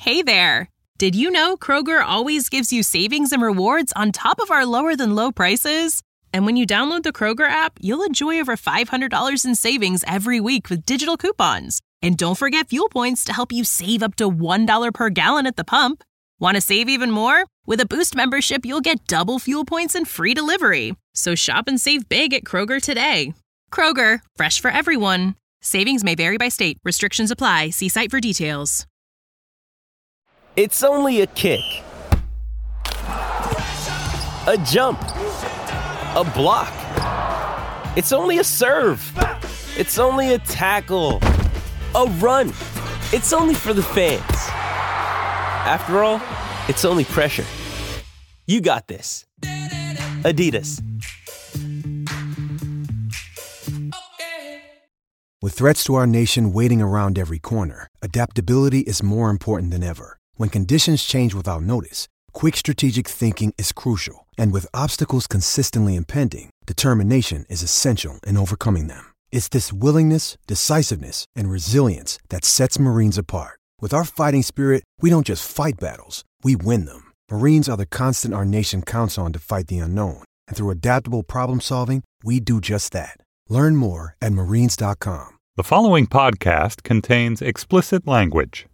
Hey there! Did you know Kroger always gives you savings and rewards on top of our lower-than-low prices? And when you download the Kroger app, you'll enjoy over $500 in savings every week with digital coupons. And don't forget fuel points to help you save up to $1 per gallon at the pump. Want to save even more? With a Boost membership, you'll get double fuel points and free delivery. So shop and save big at Kroger today. Kroger, fresh for everyone. Savings may vary by state. Restrictions apply. See site for details. It's only a kick, a jump, a block. It's only a serve. It's only a tackle, a run. It's only for the fans. After all, it's only pressure. You got this. Adidas. With threats to our nation waiting around every corner, adaptability is more important than ever. When conditions change without notice, quick strategic thinking is crucial. And with obstacles consistently impending, determination is essential in overcoming them. It's this willingness, decisiveness, and resilience that sets Marines apart. With our fighting spirit, we don't just fight battles, we win them. Marines are the constant our nation counts on to fight the unknown. And through adaptable problem solving, we do just that. Learn more at marines.com. The following podcast contains explicit language.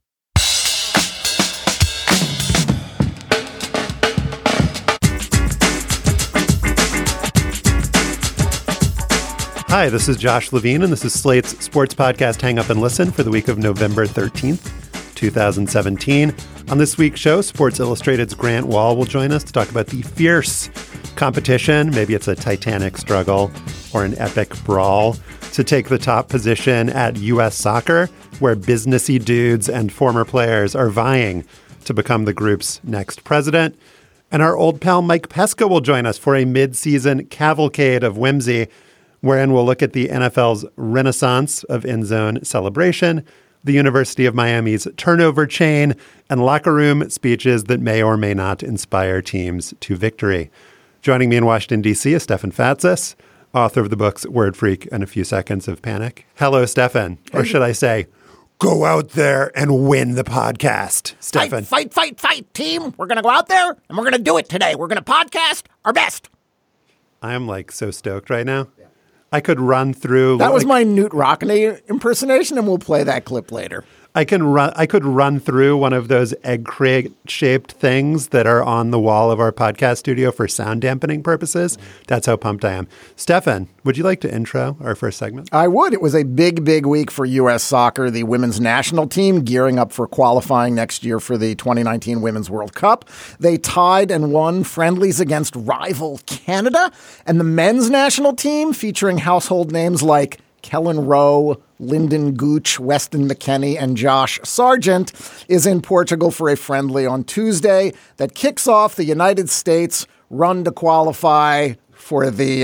Hi, this is Josh Levine, and this is Slate's sports podcast Hang Up and Listen for the week of November 13th, 2017. On this week's show, Sports Illustrated's Grant Wahl will join us to talk about the fierce competition, maybe it's a titanic struggle or an epic brawl, to take the top position at U.S. Soccer, where businessy dudes and former players are vying to become the group's next president. And our old pal Mike Pesca will join us for a mid-season cavalcade of whimsy, wherein we'll look at the NFL's renaissance of end-zone celebration, the University of Miami's turnover chain, and locker room speeches that may or may not inspire teams to victory. Joining me in Washington, D.C. is Stefan Fatsis, author of the books Word Freak and A Few Seconds of Panic. Hello, Stefan. Or should I say, go out there and win the podcast, Stefan. Fight, team. We're going to go out there, and we're going to do it today. We're going to podcast our best. I am, so stoked right now. I could run through. That was my Newt Rockney impersonation, and we'll play that clip later. I could run through one of those egg crate shaped things that are on the wall of our podcast studio for sound dampening purposes. That's how pumped I am. Stefan, would you like to intro our first segment? I would. It was a big week for U.S. Soccer, the women's national team gearing up for qualifying next year for the 2019 Women's World Cup. They tied and won friendlies against rival Canada, and the men's national team, featuring household names like Kellen Rowe, Lyndon Gooch, Weston McKennie, and Josh Sargent, is in Portugal for a friendly on Tuesday that kicks off the United States run to qualify for the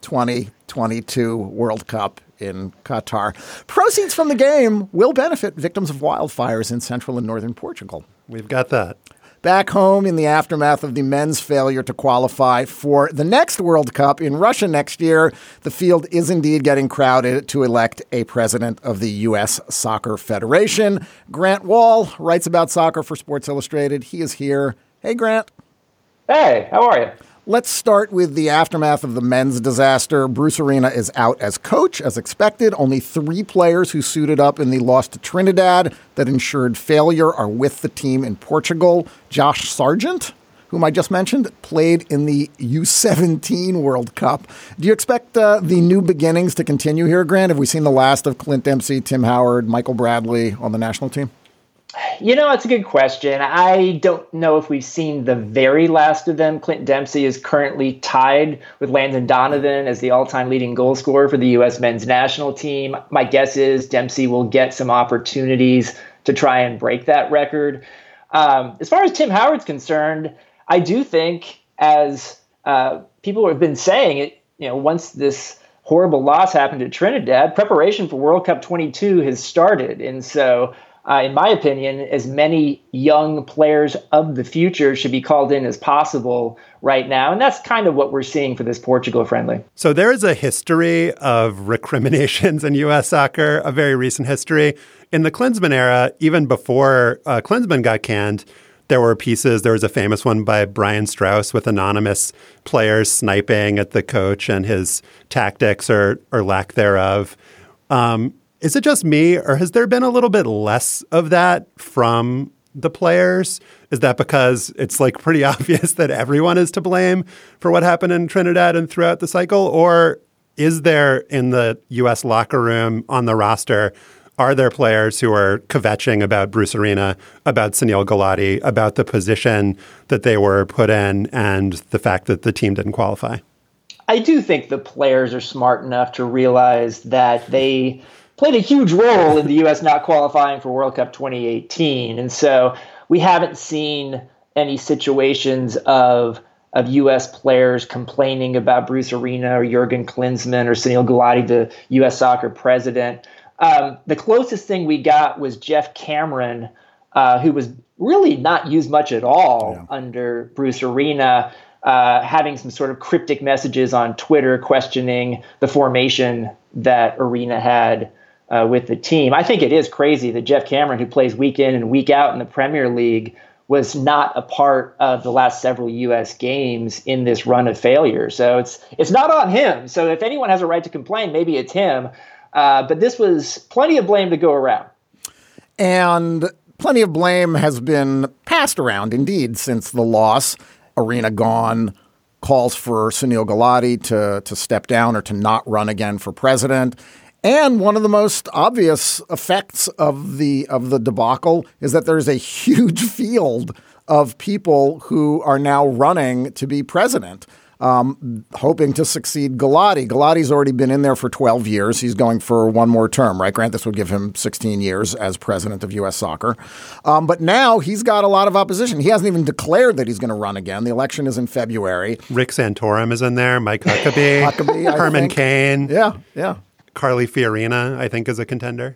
2022 World Cup in Qatar. Proceeds from the game will benefit victims of wildfires in central and northern Portugal. We've got that. Back home, in the aftermath of the men's failure to qualify for the next World Cup in Russia next year, the field is indeed getting crowded to elect a president of the U.S. Soccer Federation. Grant Wahl writes about soccer for Sports Illustrated. He is here. Hey, Grant. Hey, how are you? Let's start with the aftermath of the men's disaster. Bruce Arena is out as coach, as expected. Only 3 players who suited up in the loss to Trinidad that ensured failure are with the team in Portugal. Josh Sargent, whom I just mentioned, played in the U17 World Cup. Do you expect the new beginnings to continue here, Grant? Have we seen the last of Clint Dempsey, Tim Howard, Michael Bradley on the national team? It's a good question. I don't know if we've seen the very last of them. Clint Dempsey is currently tied with Landon Donovan as the all-time leading goal scorer for the U.S. men's national team. My guess is Dempsey will get some opportunities to try and break that record. As far as Tim Howard's concerned, I do think, as people have been saying, once this horrible loss happened to Trinidad, preparation for World Cup 22 has started. And so in my opinion, as many young players of the future should be called in as possible right now. And that's kind of what we're seeing for this Portugal friendly. So there is a history of recriminations in U.S. soccer, a very recent history. In the Klinsmann era, even before Klinsmann got canned, there were pieces. There was a famous one by Brian Strauss with anonymous players sniping at the coach and his tactics or lack thereof. Is it just me, or has there been a little bit less of that from the players? Is that because it's like pretty obvious that everyone is to blame for what happened in Trinidad and throughout the cycle? Or is there in the U.S. locker room on the roster, are there players who are kvetching about Bruce Arena, about Sunil Gulati, about the position that they were put in and the fact that the team didn't qualify? I do think the players are smart enough to realize that they played a huge role in the U.S. not qualifying for World Cup 2018. And so we haven't seen any situations of U.S. players complaining about Bruce Arena or Jurgen Klinsmann or Sunil Gulati, the U.S. soccer president. The closest thing we got was Jeff Cameron, who was really not used much at all under Bruce Arena, having some sort of cryptic messages on Twitter questioning the formation that Arena had with the team. I think it is crazy that Jeff Cameron, who plays week in and week out in the Premier League, was not a part of the last several U.S. games in this run of failure. So it's not on him. So if anyone has a right to complain, maybe it's him. But this was plenty of blame to go around. And plenty of blame has been passed around, indeed, since the loss. Arena gone, calls for Sunil Gulati to step down or to not run again for president. And one of the most obvious effects of the debacle is that there's a huge field of people who are now running to be president, hoping to succeed Gulati. Gulati's already been in there for 12 years. He's going for one more term, right, Grant? This would give him 16 years as president of U.S. Soccer. But now he's got a lot of opposition. He hasn't even declared that he's going to run again. The election is in February. Rick Santorum is in there, Mike Huckabee, Herman Cain. Yeah. Carly Fiorina, I think, is a contender.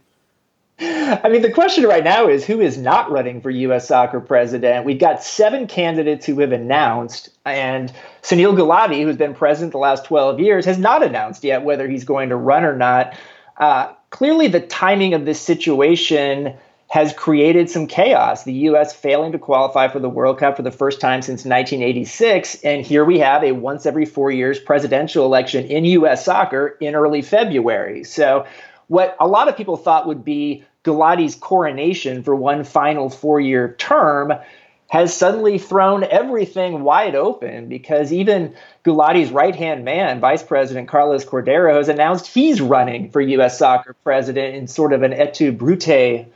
I mean, the question right now is who is not running for U.S. soccer president? We've got 7 candidates who have announced, and Sunil Gulati, who's been president the last 12 years, has not announced yet whether he's going to run or not. Clearly, the timing of this situation has created some chaos. The U.S. failing to qualify for the World Cup for the first time since 1986. And here we have a once every 4 years presidential election in U.S. soccer in early February. So what a lot of people thought would be Gulati's coronation for one final 4-year term has suddenly thrown everything wide open, because even Gulati's right-hand man, Vice President Carlos Cordero, has announced he's running for U.S. soccer president in sort of an et tu, Brute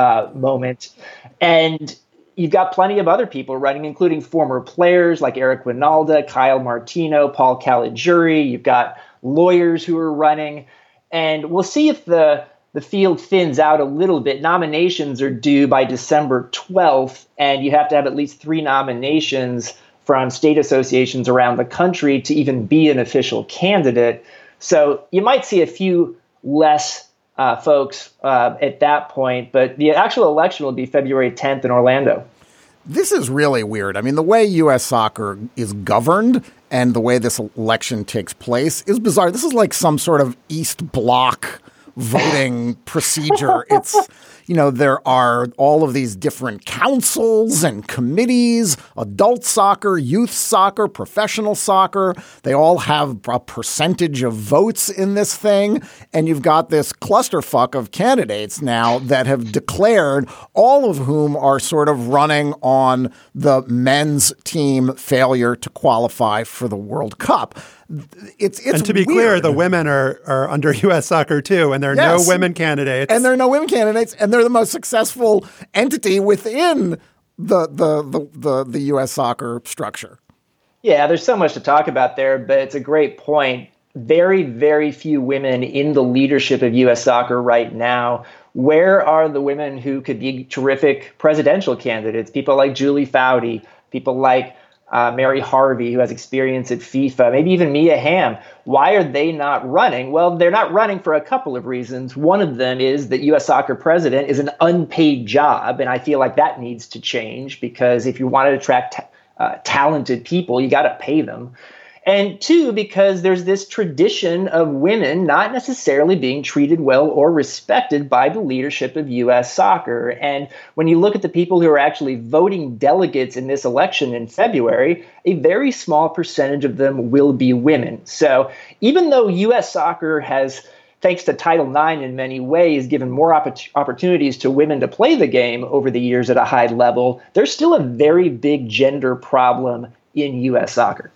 moment. And you've got plenty of other people running, including former players like Eric Winalda, Kyle Martino, Paul Caligiuri. You've got lawyers who are running. And we'll see if the field thins out a little bit. Nominations are due by December 12th, and you have to have at least 3 nominations from state associations around the country to even be an official candidate. So you might see a few less folks at that point, but the actual election will be February 10th in Orlando. This is really weird. I mean, the way U.S. soccer is governed and the way this election takes place is bizarre. This is like some sort of East Bloc voting procedure. It's, there are all of these different councils and committees, adult soccer, youth soccer, professional soccer. They all have a percentage of votes in this thing. And you've got this clusterfuck of candidates now that have declared, all of whom are sort of running on the men's team failure to qualify for the World Cup. It's and to be weird. clear, the women are under U.S. soccer too, and there are no women candidates. And there are no women candidates, and they're the most successful entity within the U.S. soccer structure. Yeah, there's so much to talk about there, but it's a great point. Very, very few women in the leadership of U.S. soccer right now. Where are the women who could be terrific presidential candidates? People like Julie Foudy, people like Mary Harvey, who has experience at FIFA, maybe even Mia Hamm. Why are they not running? Well, they're not running for a couple of reasons. One of them is that U.S. Soccer president is an unpaid job, and I feel like that needs to change, because if you want to attract talented people, you got to pay them. And two, because there's this tradition of women not necessarily being treated well or respected by the leadership of U.S. Soccer. And when you look at the people who are actually voting delegates in this election in February, a very small percentage of them will be women. So even though U.S. Soccer has, thanks to Title IX in many ways, given more opportunities to women to play the game over the years at a high level, there's still a very big gender problem in U.S. Soccer.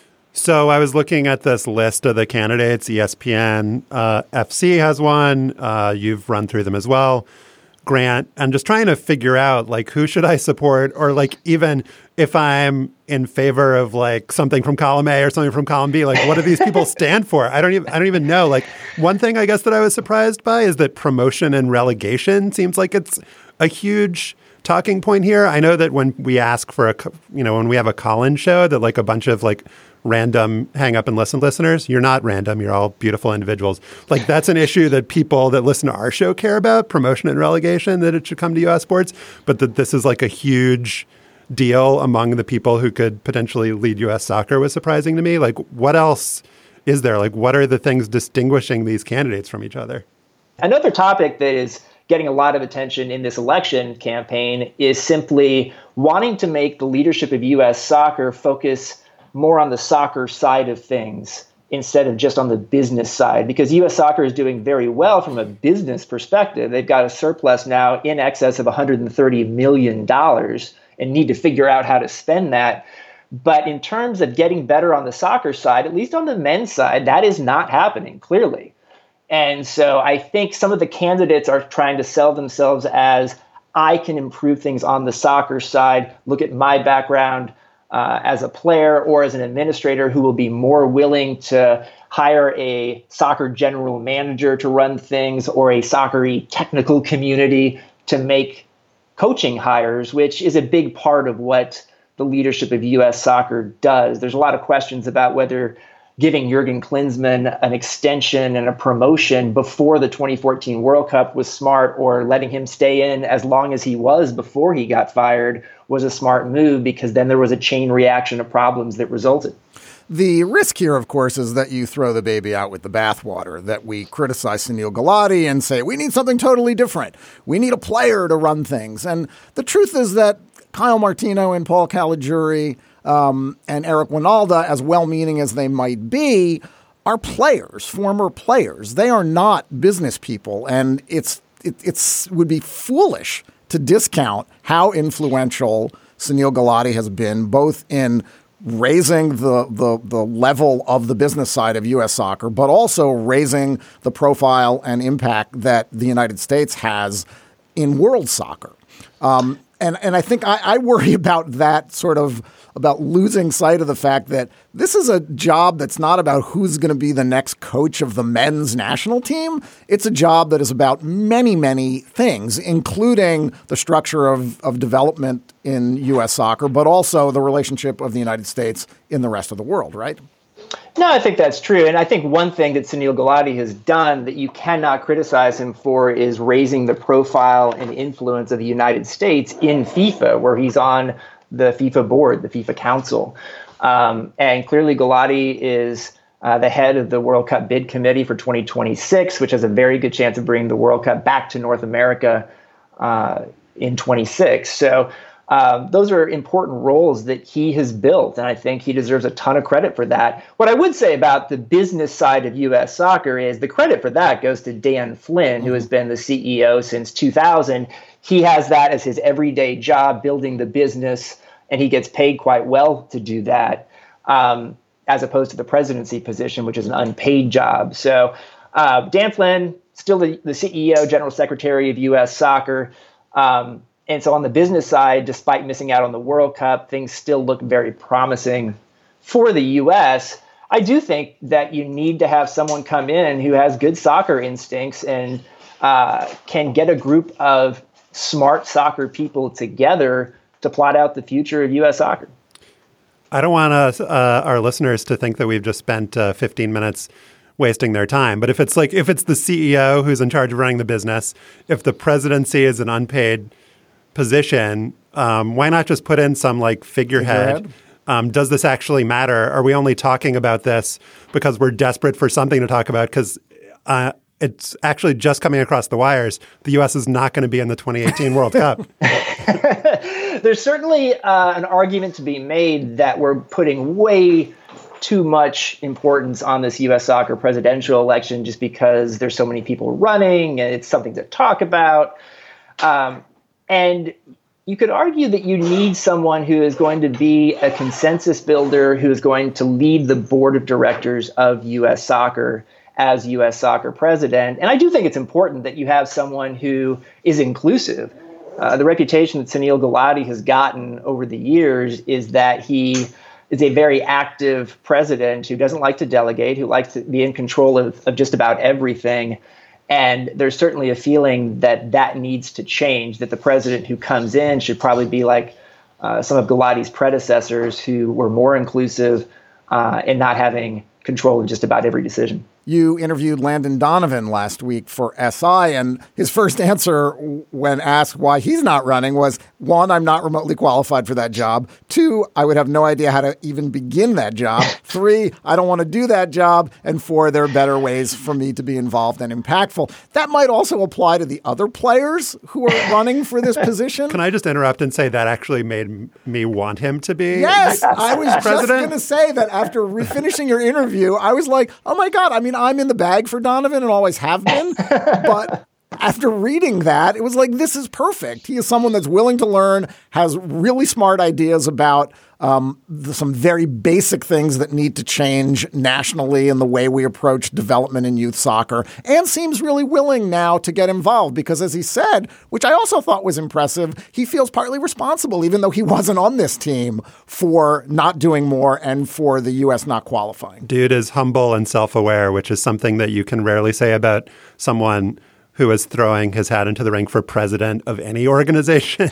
So I was looking at this list of the candidates. ESPN FC has one. You've run through them as well, Grant. I'm just trying to figure out, like, who should I support, or like even if I'm in favor of like something from column A or something from column B, like what do these people stand for? I don't even know. Like, one thing I guess that I was surprised by is that promotion and relegation seems like it's a huge talking point here. I know that when we ask for when we have a call-in show, that like a bunch of like random hang up and listen listeners, you're not random, you're all beautiful individuals. Like, that's an issue that people that listen to our show care about, promotion and relegation, that it should come to U.S. sports, but that this is like a huge deal among the people who could potentially lead U.S. soccer was surprising to me. Like, what else is there? Like, what are the things distinguishing these candidates from each other? Another topic that is getting a lot of attention in this election campaign is simply wanting to make the leadership of U.S. soccer focus more on the soccer side of things instead of just on the business side, because U.S. soccer is doing very well from a business perspective. They've got a surplus now in excess of $130 million and need to figure out how to spend that. But in terms of getting better on the soccer side, at least on the men's side, that is not happening, clearly. And so I think some of the candidates are trying to sell themselves as, I can improve things on the soccer side. Look at my background as a player or as an administrator who will be more willing to hire a soccer general manager to run things, or a soccer-y technical community to make coaching hires, which is a big part of what the leadership of U.S. soccer does. There's a lot of questions about whether giving Jurgen Klinsmann an extension and a promotion before the 2014 World Cup was smart, or letting him stay in as long as he was before he got fired was a smart move, because then there was a chain reaction of problems that resulted. The risk here, of course, is that you throw the baby out with the bathwater, that we criticize Sunil Gulati and say, we need something totally different. We need a player to run things. And the truth is that Kyle Martino and Paul Caligiuri and Eric Winalda, as well-meaning as they might be, are players, former players. They are not business people, and it would be foolish to discount how influential Sunil Gulati has been, both in raising the level of the business side of U.S. soccer, but also raising the profile and impact that the United States has in world soccer. And I think I worry about that sort of, about losing sight of the fact that this is a job that's not about who's going to be the next coach of the men's national team. It's a job that is about many, many things, including the structure of development in U.S. soccer, but also the relationship of the United States in the rest of the world, right? No, I think that's true. And I think one thing that Sunil Gulati has done that you cannot criticize him for is raising the profile and influence of the United States in FIFA, where he's on the FIFA board, the FIFA Council. And clearly Gulati is the head of the World Cup bid committee for 2026, which has a very good chance of bringing the World Cup back to North America in 26. So those are important roles that he has built, and I think he deserves a ton of credit for that. What I would say about the business side of U.S. soccer is the credit for that goes to Dan Flynn, who has been the CEO since 2000. He has that as his everyday job, building the business, and he gets paid quite well to do that, as opposed to the presidency position, which is an unpaid job. So Dan Flynn, still the CEO, General Secretary of U.S. Soccer. And so on the business side, despite missing out on the World Cup, things still look very promising for the U.S. I do think that you need to have someone come in who has good soccer instincts and can get a group of smart soccer people together to plot out the future of U.S. soccer. I don't want our listeners to think that we've just spent 15 minutes wasting their time. But if it's the CEO who's in charge of running the business, if the presidency is an unpaid position, why not just put in some figurehead? Does this actually matter? Are we only talking about this because we're desperate for something to talk about? Because it's actually just coming across the wires. The U.S. is not going to be in the 2018 World Cup. There's certainly an argument to be made that we're putting way too much importance on this U.S. soccer presidential election just because there's so many people running and it's something to talk about. And you could argue that you need someone who is going to be a consensus builder, who is going to lead the board of directors of U.S. soccer as U.S. soccer president. And I do think it's important that you have someone who is inclusive. The reputation that Sunil Gulati has gotten over the years is that he is a very active president who doesn't like to delegate, who likes to be in control of just about everything. And there's certainly a feeling that that needs to change, that the president who comes in should probably be like some of Gulati's predecessors who were more inclusive and not having control of just about every decision. You interviewed Landon Donovan last week for SI, and his first answer when asked why he's not running was, 1, I'm not remotely qualified for that job. 2, I would have no idea how to even begin that job. 3, I don't want to do that job. And 4, there are better ways for me to be involved and impactful. That might also apply to the other players who are running for this position. Can I just interrupt and say that actually made me want him to be Yes, I was president? just going to say that after finishing your interview, I was like, oh my God, I mean, I'm in the bag for Donovan and always have been. But after reading that, it was like, this is perfect. He is someone that's willing to learn, has really smart ideas about some very basic things that need to change nationally in the way we approach development in youth soccer, and seems really willing now to get involved because, as he said, which I also thought was impressive, he feels partly responsible, even though he wasn't on this team, for not doing more and for the U.S. not qualifying. Dude is humble and self-aware, which is something that you can rarely say about someone who is throwing his hat into the ring for president of any organization.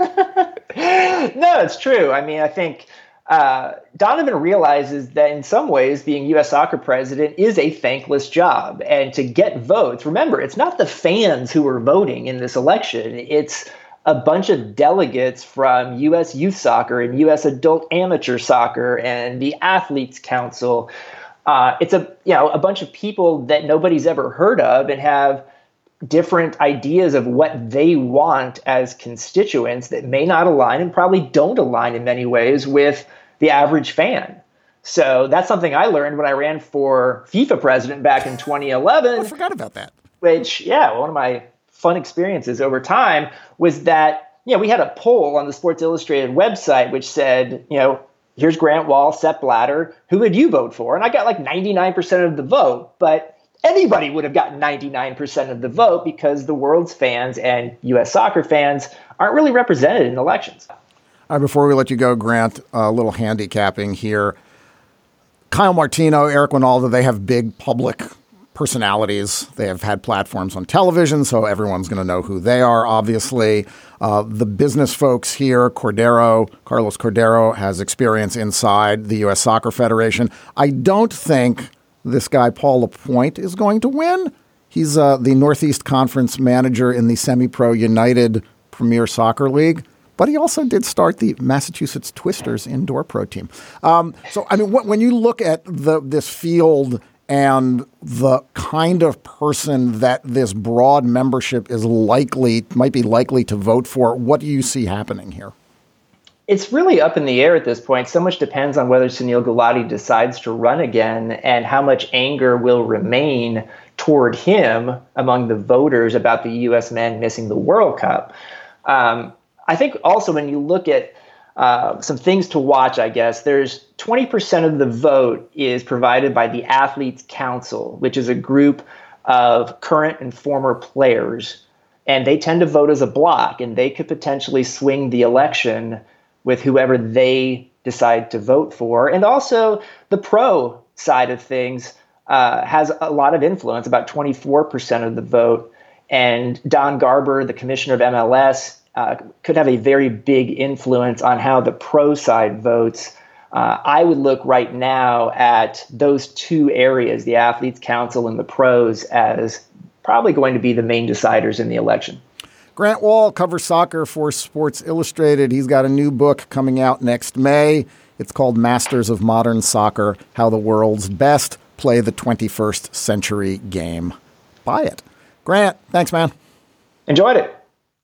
No, it's true. I mean, I think Donovan realizes that in some ways being U.S. soccer president is a thankless job. And to get votes, remember, it's not the fans who are voting in this election. It's a bunch of delegates from U.S. youth soccer and U.S. adult amateur soccer and the Athletes Council. It's a bunch of people that nobody's ever heard of and have different ideas of what they want as constituents that may not align and probably don't align in many ways with the average fan. So that's something I learned when I ran for FIFA president back in 2011. I forgot about that. Which, one of my fun experiences over time was that, we had a poll on the Sports Illustrated website which said, here's Grant Wahl, Sepp Blatter, who would you vote for? And I got 99% of the vote, but anybody would have gotten 99% of the vote because the world's fans and U.S. soccer fans aren't really represented in elections. Before we let you go, Grant, a little handicapping here. Kyle Martino, Eric Winalda, they have big public personalities. They have had platforms on television, so everyone's going to know who they are, obviously. The business folks here, Carlos Cordero, has experience inside the U.S. Soccer Federation. I don't think this guy, Paul Lapointe, is going to win. He's the Northeast Conference manager in the Semi-Pro United Premier Soccer League, but he also did start the Massachusetts Twisters indoor pro team. When you look at this field and the kind of person that this broad membership might be likely to vote for, what do you see happening here? It's really up in the air at this point. So much depends on whether Sunil Gulati decides to run again and how much anger will remain toward him among the voters about the U.S. men missing the World Cup. I think also when you look at some things to watch, I guess, there's 20% of the vote is provided by the Athletes Council, which is a group of current and former players. And they tend to vote as a block, and they could potentially swing the election with whoever they decide to vote for. And also the pro side of things has a lot of influence, about 24% of the vote. And Don Garber, the commissioner of MLS, could have a very big influence on how the pro side votes I would look right now at those two areas, the Athletes Council and the pros, as probably going to be the main deciders in the election. Grant Wahl covers soccer for Sports Illustrated. He's got a new book coming out next May. It's called Masters of Modern Soccer, How the World's Best Play the 21st Century Game. Buy it. Grant, thanks, man. Enjoyed it.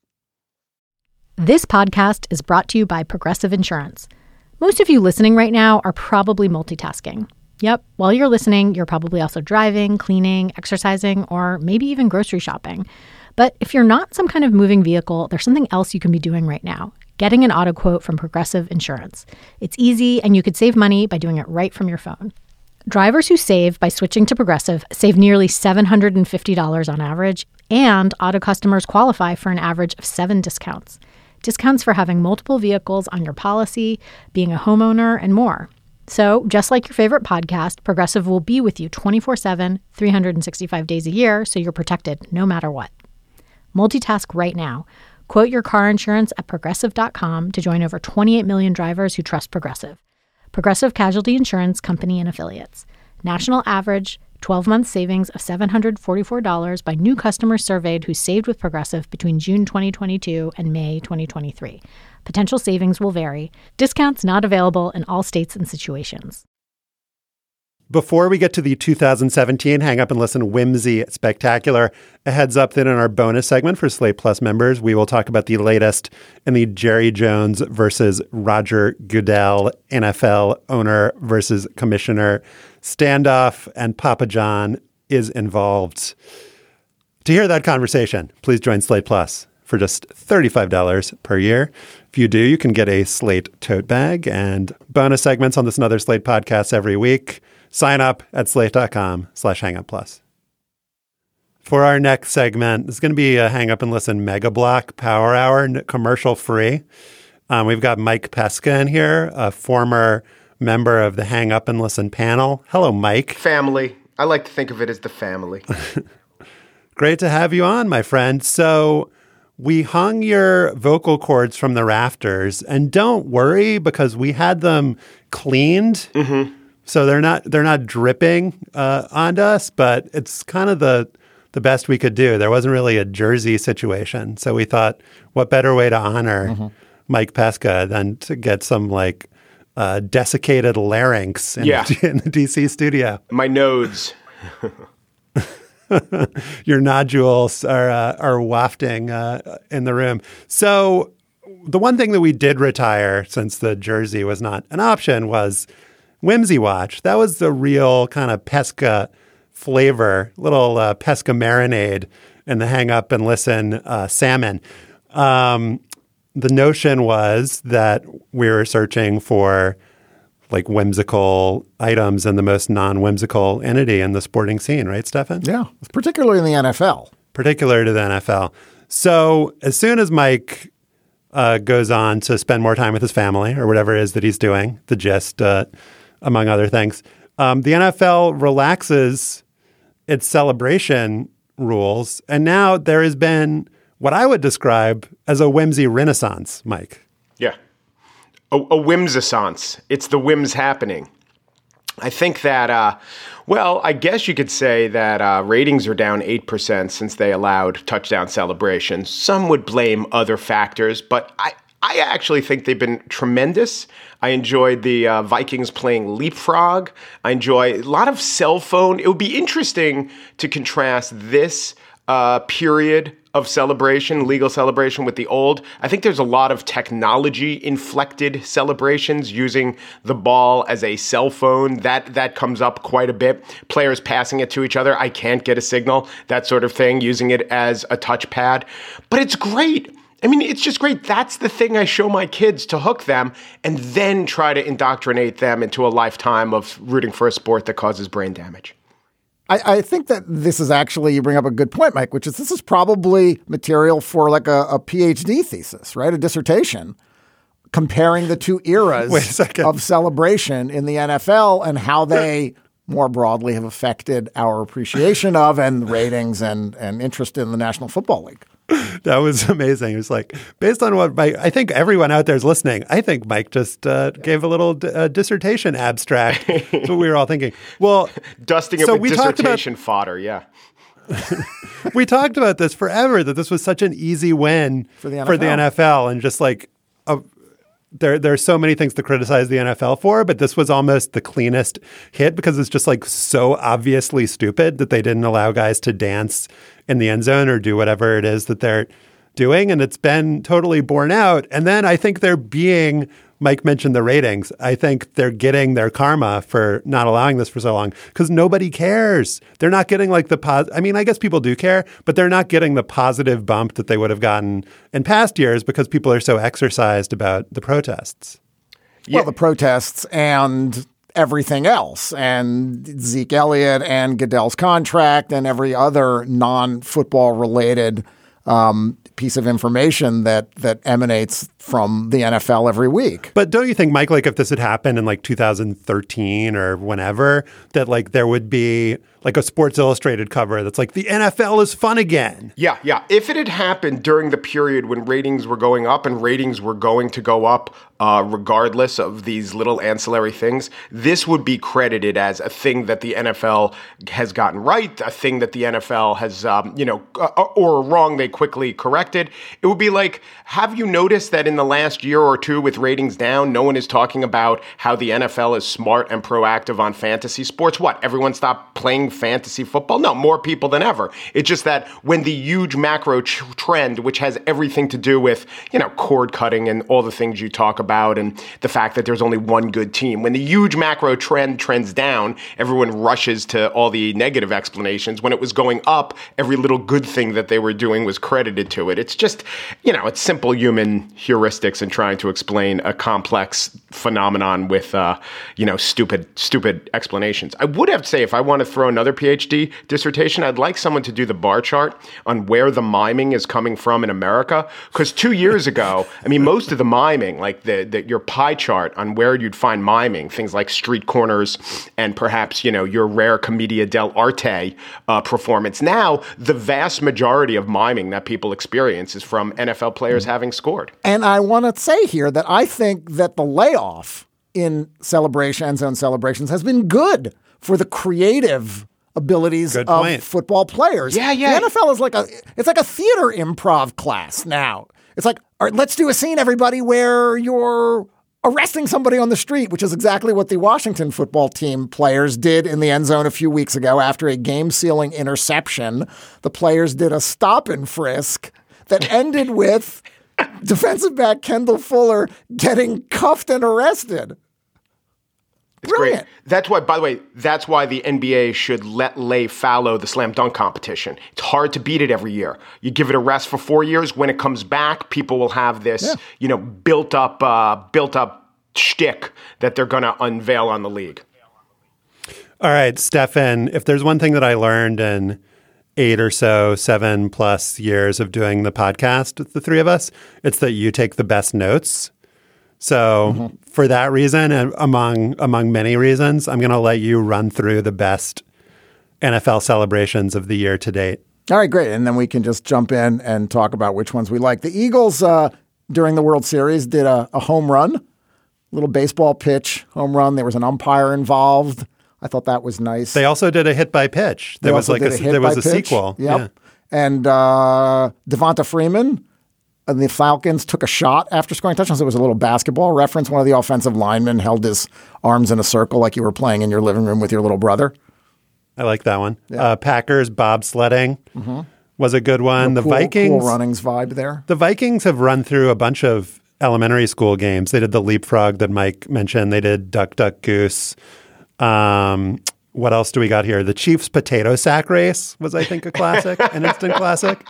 This podcast is brought to you by Progressive Insurance. Most of you listening right now are probably multitasking. Yep, while you're listening, you're probably also driving, cleaning, exercising, or maybe even grocery shopping. But if you're not some kind of moving vehicle, there's something else you can be doing right now. Getting an auto quote from Progressive Insurance. It's easy, and you could save money by doing it right from your phone. Drivers who save by switching to Progressive save nearly $750 on average, and auto customers qualify for an average of 7 discounts. Discounts for having multiple vehicles on your policy, being a homeowner, and more. So, just like your favorite podcast, Progressive will be with you 24/7, 365 days a year, so you're protected no matter what. Multitask right now. Quote your car insurance at Progressive.com to join over 28 million drivers who trust Progressive. Progressive Casualty Insurance Company and Affiliates. National average 12-month savings of $744 by new customers surveyed who saved with Progressive between June 2022 and May 2023. Potential savings will vary. Discounts not available in all states and situations. Before we get to the 2017 Hang Up and Listen Whimsy Spectacular, a heads up that in our bonus segment for Slate Plus members, we will talk about the latest in the Jerry Jones versus Roger Goodell NFL owner versus commissioner standoff, and Papa John is involved. To hear that conversation, please join Slate Plus for just $35 per year. If you do, you can get a Slate tote bag and bonus segments on this and other Slate podcasts every week. Sign up at slate.com/hangup+. For our next segment, this is going to be a Hang Up and Listen Mega Block Power Hour, commercial free. We've got Mike Pesca in here, a former member of the Hang Up and Listen panel. Hello, Mike. Family. I like to think of it as the family. Great to have you on, my friend. So we hung your vocal cords from the rafters, and don't worry because we had them cleaned. Mm-hmm. So they're not dripping onto us, but it's kind of the best we could do. There wasn't really a jersey situation. So we thought, what better way to honor Mike Pesca than to get some desiccated larynx in the DC studio. My nodes. Your nodules are wafting in the room. So the one thing that we did retire, since the jersey was not an option, was Whimsy Watch. That was the real kind of Pesca flavor, little Pesca marinade in the Hang Up and Listen salmon. The notion was that we were searching for whimsical items and the most non-whimsical entity in the sporting scene, right, Stefan? Yeah, particularly in the NFL. Particular to the NFL. So as soon as Mike goes on to spend more time with his family or whatever it is that he's doing, the gist, among other things, the NFL relaxes its celebration rules. And now there has been what I would describe as a whimsy renaissance, Mike. Yeah. A whimsissance. It's the whims happening. I think that, I guess you could say that ratings are down 8% since they allowed touchdown celebrations. Some would blame other factors, but I actually think they've been tremendous. I enjoyed the Vikings playing leapfrog. I enjoy a lot of cell phone. It would be interesting to contrast this period of celebration, legal celebration, with the old. I think there's a lot of technology-inflected celebrations using the ball as a cell phone. That comes up quite a bit. Players passing it to each other. I can't get a signal, that sort of thing, using it as a touchpad. But it's great. I mean, it's just great. That's the thing I show my kids to hook them and then try to indoctrinate them into a lifetime of rooting for a sport that causes brain damage. I think that this is actually, you bring up a good point, Mike, which is this is probably material for a PhD thesis, right? A dissertation comparing the two eras of celebration in the NFL and how they more broadly have affected our appreciation of and ratings and interest in the National Football League. That was amazing. It was like, based on what I think everyone out there is listening, I think Mike just gave a little dissertation abstract. That's what we were all thinking. Well, dusting it with dissertation fodder, yeah. We talked about this forever, that this was such an easy win for the NFL. And just like, there are so many things to criticize the NFL for, but this was almost the cleanest hit because it's just like so obviously stupid that they didn't allow guys to dance in the end zone or do whatever it is that they're doing. And it's been totally borne out. And then I think Mike mentioned the ratings. I think they're getting their karma for not allowing this for so long because nobody cares. They're not getting like I guess people do care, but they're not getting the positive bump that they would have gotten in past years because people are so exercised about the protests. Well, the protests and everything else, and Zeke Elliott and Goodell's contract and every other non-football related piece of information that emanates from the NFL every week. But don't you think, Mike, like if this had happened in like 2013 or whenever, that like there would be like a Sports Illustrated cover that's like the NFL is fun again? Yeah. If it had happened during the period when ratings were going up and ratings were going to go up regardless of these little ancillary things, this would be credited as a thing that the NFL has gotten right, a thing that the NFL has, or wrong, they quickly corrected. It would be like, have you noticed that in the last year or two with ratings down, no one is talking about how the NFL is smart and proactive on fantasy sports? What, everyone stopped playing fantasy football? No, more people than ever. It's just that when the huge macro trend, which has everything to do with, cord cutting and all the things you talk about and the fact that there's only one good team, when the huge macro trends down, everyone rushes to all the negative explanations. When it was going up, every little good thing that they were doing was credited to it. It's just, it's simple human heuristics and trying to explain a complex phenomenon with, stupid explanations. I would have to say, if I want to throw another PhD dissertation, I'd like someone to do the bar chart on where the miming is coming from in America. Because 2 years ago, most of the miming, like your pie chart on where you'd find miming, things like street corners and perhaps, your rare commedia dell'arte performance. Now, the vast majority of miming that people experience is from NFL players having scored. And I want to say here that I think that the layoff in end zone celebrations has been good for the creative abilities of football players. Yeah. The NFL is like a theater improv class now. It's like, all right, let's do a scene, everybody, where you're arresting somebody on the street, which is exactly what the Washington football team players did in the end zone a few weeks ago after a game-sealing interception. The players did a stop and frisk that ended with defensive back Kendall Fuller getting cuffed and arrested. It's brilliant. Great. That's why, by the way, that's why the NBA should lay fallow the slam dunk competition. It's hard to beat it every year. You give it a rest for 4 years. When it comes back, people will have this, built up shtick that they're going to unveil on the league. All right, Stefan, if there's one thing that I learned in 7+ years of doing the podcast with the three of us, it's that you take the best notes. So for that reason, and among many reasons, I'm going to let you run through the best NFL celebrations of the year to date. All right, great. And then we can just jump in and talk about which ones we like. The Eagles, during the World Series, did a home run, little baseball pitch home run. There was an umpire involved. I thought that was nice. They also did a hit by pitch. There was a sequel. Yep. Yeah. And Devonta Freeman and the Falcons took a shot after scoring touchdowns. It was a little basketball reference. One of the offensive linemen held his arms in a circle like you were playing in your living room with your little brother. I like that one. Yeah. Packers bobsledding was a good one. The Vikings. Cool runnings vibe there. The Vikings have run through a bunch of elementary school games. They did the leapfrog that Mike mentioned. They did duck, duck, goose. What else do we got here? The Chiefs potato sack race was, I think, a classic, an instant classic.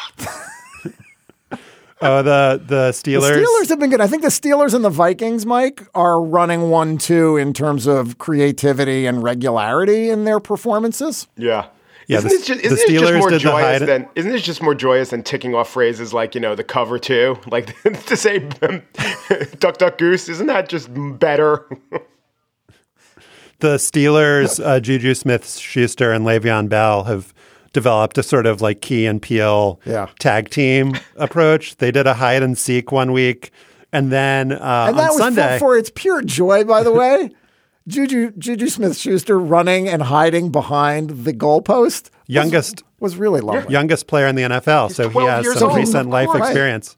Oh, the Steelers. The Steelers have been good. I think the Steelers and the Vikings, Mike, are running 1-2 in terms of creativity and regularity in their performances. Yeah. Yeah, isn't this just more joyous than ticking off phrases like, the cover two? Like to say duck, duck, goose, isn't that just better? The Steelers, Juju Smith-Schuster and Le'Veon Bell have developed a sort of like Key and Peele tag team approach. They did a hide and seek one week. And then and that on Sunday, for its pure joy, by the way, Juju Smith-Schuster running and hiding behind the goalpost was really lovely. Youngest player in the NFL, so he has some recent life experience.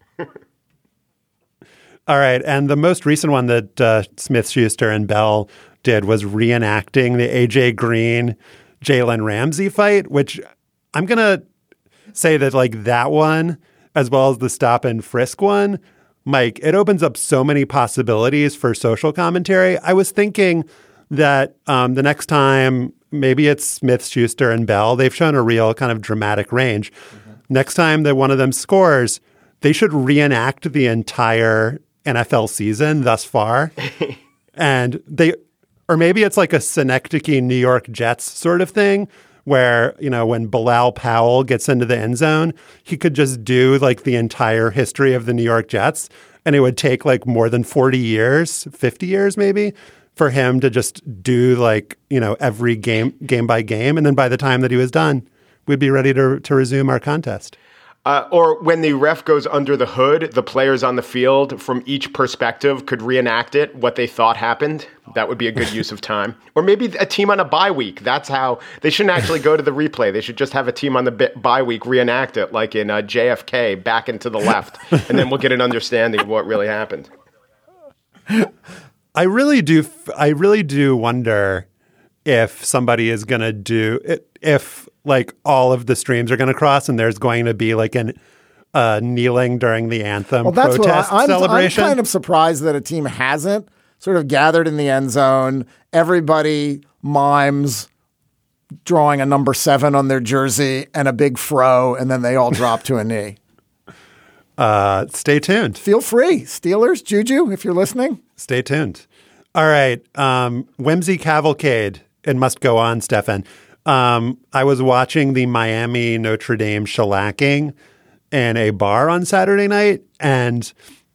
All right, and the most recent one that Smith-Schuster and Bell did was reenacting the AJ Green, Jalen Ramsey fight, which I'm going to say that like that one, as well as the stop and frisk one, Mike, it opens up so many possibilities for social commentary. I was thinking that the next time, maybe it's Smith, Schuster, and Bell, they've shown a real kind of dramatic range. Mm-hmm. Next time that one of them scores, they should reenact the entire NFL season thus far. Or maybe it's like a Synecdoche, New York Jets sort of thing, where, you know, when Bilal Powell gets into the end zone, he could just do like the entire history of the New York Jets. And it would take like more than 40 years, 50 years maybe, for him to just do like, you know, every game by game. And then by the time that he was done, we'd be ready to resume our contest. Or when the ref goes under the hood, the players on the field from each perspective could reenact it, what they thought happened. That would be a good use of time. Or maybe a team on a bye week. That's how they shouldn't actually go to the replay. They should just have a team on the bye week reenact it, like in JFK, back and to the left. And then we'll get an understanding of what really happened. I really do wonder if somebody is going to do it, if like all of the streams are going to cross and there's going to be like an kneeling during the anthem protest celebration. I'm kind of surprised that a team hasn't sort of gathered in the end zone. Everybody mimes drawing a number 7 on their jersey and a big fro, and then they all drop to a knee. Stay tuned. Feel free. Steelers, Juju, if you're listening. Stay tuned. All right. Whimsy Cavalcade. It must go on, Stefan. I was watching the Miami Notre Dame shellacking in a bar on Saturday night, and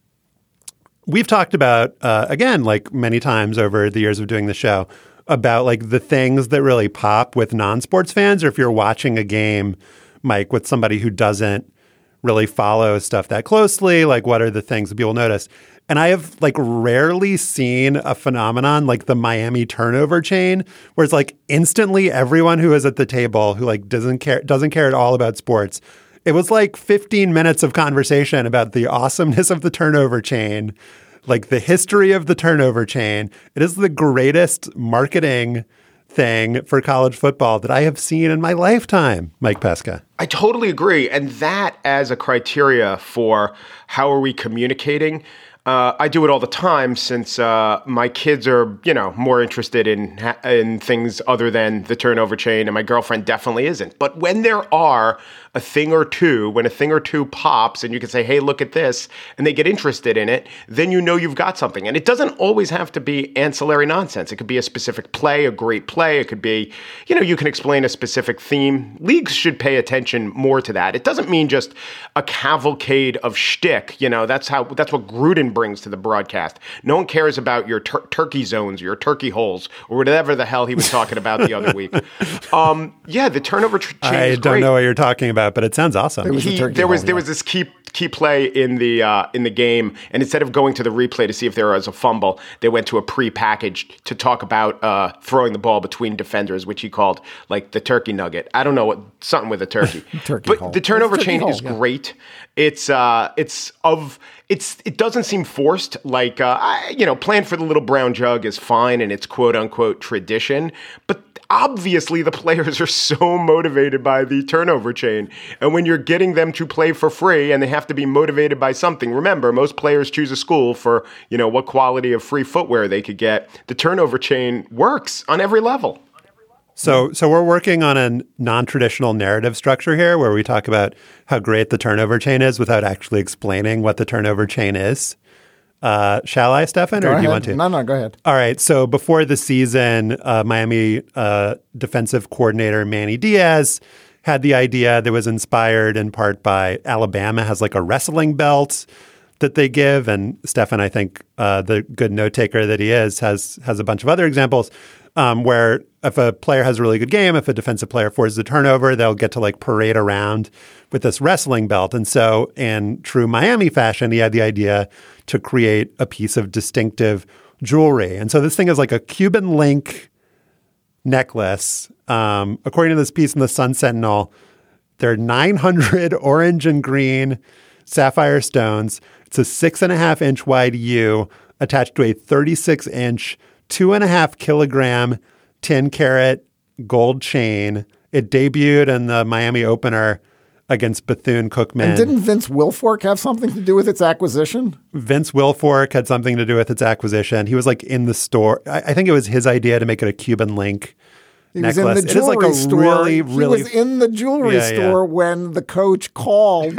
we've talked about, again, like many times over the years of doing the show, about like the things that really pop with non-sports fans, or if you're watching a game, Mike, with somebody who doesn't really follow stuff that closely, like what are the things that people notice? And I have like rarely seen a phenomenon like the Miami turnover chain, where it's like instantly everyone who is at the table who like doesn't care at all about sports. It was like 15 minutes of conversation about the awesomeness of the turnover chain, like the history of the turnover chain. It is the greatest marketing thing for college football that I have seen in my lifetime, Mike Pesca. I totally agree. And that as a criteria for how are we communicating, I do it all the time since my kids are, you know, more interested in things other than the turnover chain, and my girlfriend definitely isn't. But when there are a thing or two pops and you can say, hey, look at this, and they get interested in it, then you know you've got something. And it doesn't always have to be ancillary nonsense. It could be a specific play, a great play. It could be, you know, you can explain a specific theme. Leagues should pay attention more to that. It doesn't mean just a cavalcade of shtick. You know, that's what Gruden brings to the broadcast. No one cares about your turkey zones, your turkey holes, or whatever the hell he was talking about the other week. Yeah, the turnover chain is great. I don't know what you're talking about, but it sounds awesome. There was this key play in the game, and instead of going to the replay to see if there was a fumble, they went to a pre-packaged to talk about throwing the ball between defenders, which he called like the turkey nugget. I don't know, something with a turkey. The turnover chain is great. It doesn't seem forced. Like playing for the little brown jug is fine, and it's quote unquote tradition, but obviously the players are so motivated by the turnover chain. And when you're getting them to play for free and they have to be motivated by something, remember, most players choose a school for, you know, what quality of free footwear they could get. The turnover chain works on every level. So we're working on a non-traditional narrative structure here where we talk about how great the turnover chain is without actually explaining what the turnover chain is. Shall I, Stefan, or do you want to? No, go ahead. All right. So before the season, Miami defensive coordinator Manny Diaz had the idea that was inspired in part by Alabama has like a wrestling belt that they give. And Stefan, I think the good note taker that he is, has a bunch of other examples where if a player has a really good game, if a defensive player forces a turnover, they'll get to like parade around with this wrestling belt. And so in true Miami fashion, he had the idea to create a piece of distinctive jewelry. And so this thing is like a Cuban link necklace. According to this piece in the Sun Sentinel, there are 900 orange and green sapphire stones. It's a 6.5-inch wide U attached to a 36-inch, 2.5 kilogram, 10-carat gold chain. It debuted in the Miami opener against Bethune-Cookman. And didn't Vince Wilfork have something to do with its acquisition? Vince Wilfork had something to do with its acquisition. He was like in the store. I think it was his idea to make it a Cuban link necklace. He was in the jewelry store. Really, he was in the jewelry store when the coach called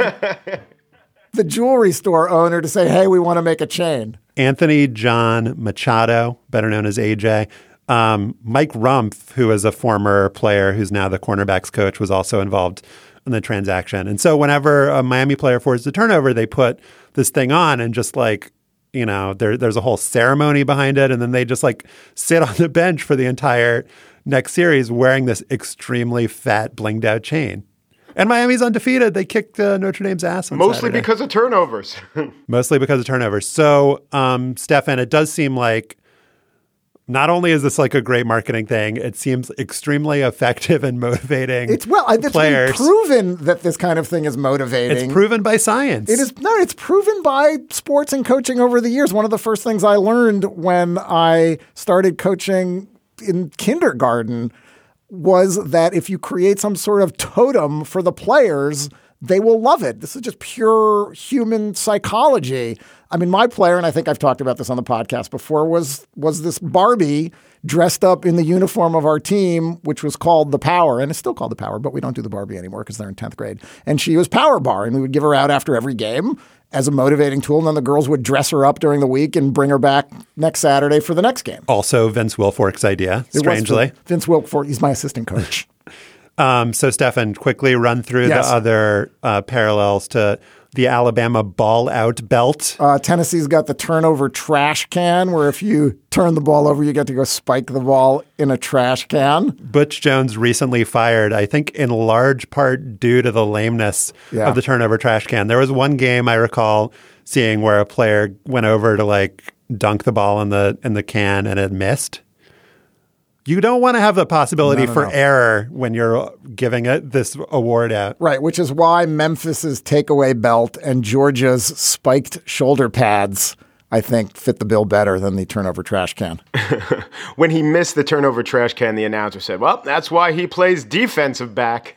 the jewelry store owner to say, hey, we want to make a chain. Anthony John Machado, better known as AJ. Mike Rumpf, who is a former player who's now the cornerbacks coach, was also involved in the transaction. And so whenever a Miami player forces a turnover, they put this thing on and just like, you know, there's a whole ceremony behind it. And then they just like sit on the bench for the entire next series wearing this extremely fat blinged out chain. And Miami's undefeated. They kicked Notre Dame's ass on Mostly Saturday. because of turnovers. Mostly because of turnovers. So, Stefan, it does seem like not only is this like a great marketing thing, it seems extremely effective and motivating. It's players. Been proven that this kind of thing is motivating. It's proven by science. It's proven by sports and coaching over the years. One of the first things I learned when I started coaching in kindergarten was that if you create some sort of totem for the players, they will love it. This is just pure human psychology. I mean, my player, and I think I've talked about this on the podcast before, was this Barbie dressed up in the uniform of our team, which was called the Power. And it's still called the Power, but we don't do the Barbie anymore because they're in 10th grade. And she was Power Bar, and we would give her out after every game as a motivating tool. And then the girls would dress her up during the week and bring her back next Saturday for the next game. Also Vince Wilfork's idea, strangely. Vince Wilfork, he's my assistant coach. So, Stefan, quickly run through the other parallels to the Alabama ball out belt. Tennessee's got the turnover trash can, where if you turn the ball over, you get to go spike the ball in a trash can. Butch Jones recently fired, I think in large part due to the lameness of the turnover trash can. There was one game I recall seeing where a player went over to like dunk the ball in the can and it missed. You don't want to have the possibility for error when you're giving this award out. Right, which is why Memphis's takeaway belt and Georgia's spiked shoulder pads, I think, fit the bill better than the turnover trash can. When he missed the turnover trash can, the announcer said, well, that's why he plays defensive back.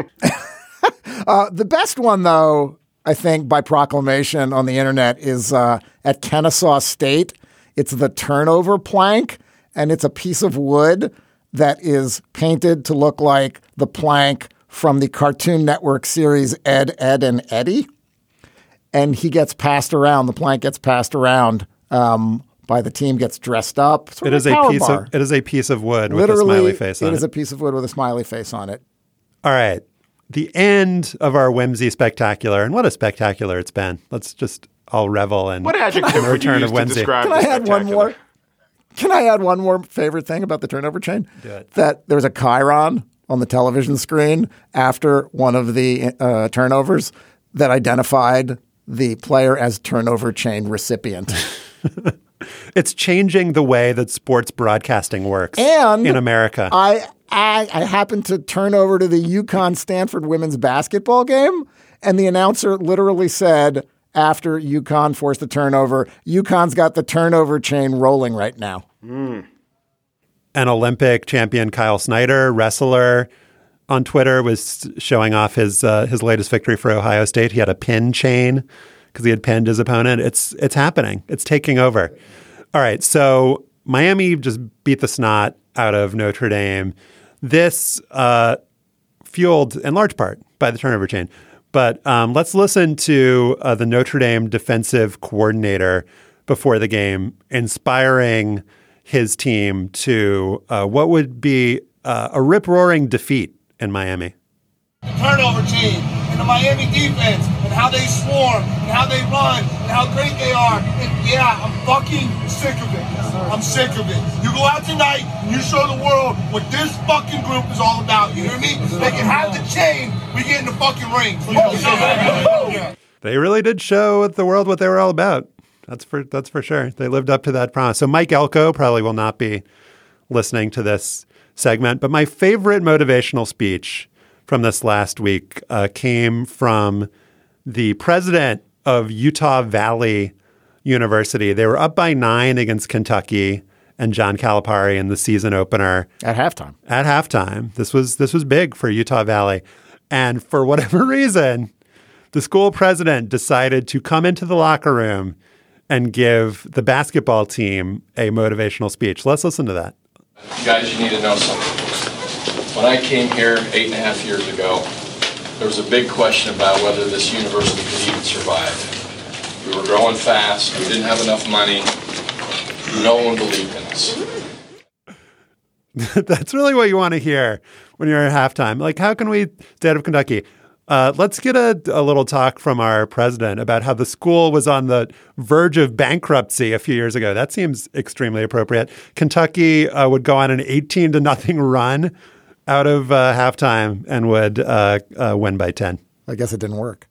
The best one, though, I think, by proclamation on the internet is at Kennesaw State. It's the turnover plank. And it's a piece of wood that is painted to look like the plank from the Cartoon Network series Ed, Edd and Eddy. And he gets passed around. The plank gets passed around by the team, gets dressed up. It is a piece of wood with a smiley face on it. It is a piece of wood with a smiley face on it. All right. The end of our whimsy spectacular. And what a spectacular it's been. Let's just all revel in what adjective the return of whimsy. Can I add one more? Can I add one more favorite thing about the turnover chain? Do it. That there was a chyron on the television screen after one of the turnovers that identified the player as turnover chain recipient. It's changing the way that sports broadcasting works in America. I happened to turn over to the UConn-Stanford women's basketball game, and the announcer literally said, after UConn forced the turnover, UConn's got the turnover chain rolling right now. An Olympic champion, Kyle Snyder, wrestler, on Twitter was showing off his latest victory for Ohio State. He had a pin chain because he had pinned his opponent. It's happening. It's taking over. All right, so Miami just beat the snot out of Notre Dame. This fueled in large part by the turnover chain. But let's listen to the Notre Dame defensive coordinator before the game, inspiring his team to what would be a rip-roaring defeat in Miami. The turnover chain in the Miami defense and how they swarm and how they run and how great they are. And yeah, I'm fucking sick of it. I'm sick of it. You go out tonight and you show the world what this fucking group is all about. You hear me? They can have the chain. We get in the fucking ring. They really did show the world what they were all about. That's for sure. They lived up to that promise. So Mike Elko probably will not be listening to this segment, but my favorite motivational speech from this last week came from the president of Utah Valley University. They were up by 9 against Kentucky and John Calipari in the season opener. At halftime. At halftime. This was big for Utah Valley. And for whatever reason, the school president decided to come into the locker room and give the basketball team a motivational speech. Let's listen to that. You guys, you need to know something. When I came here 8.5 years ago, there was a big question about whether this university could even survive. We were growing fast. We didn't have enough money. No one believed in us. That's really what you want to hear when you're at halftime. Like, how can we stay out of Kentucky? Let's get a little talk from our president about how the school was on the verge of bankruptcy a few years ago. That seems extremely appropriate. Kentucky would go on an 18-0 run out of halftime and would win by 10. I guess it didn't work.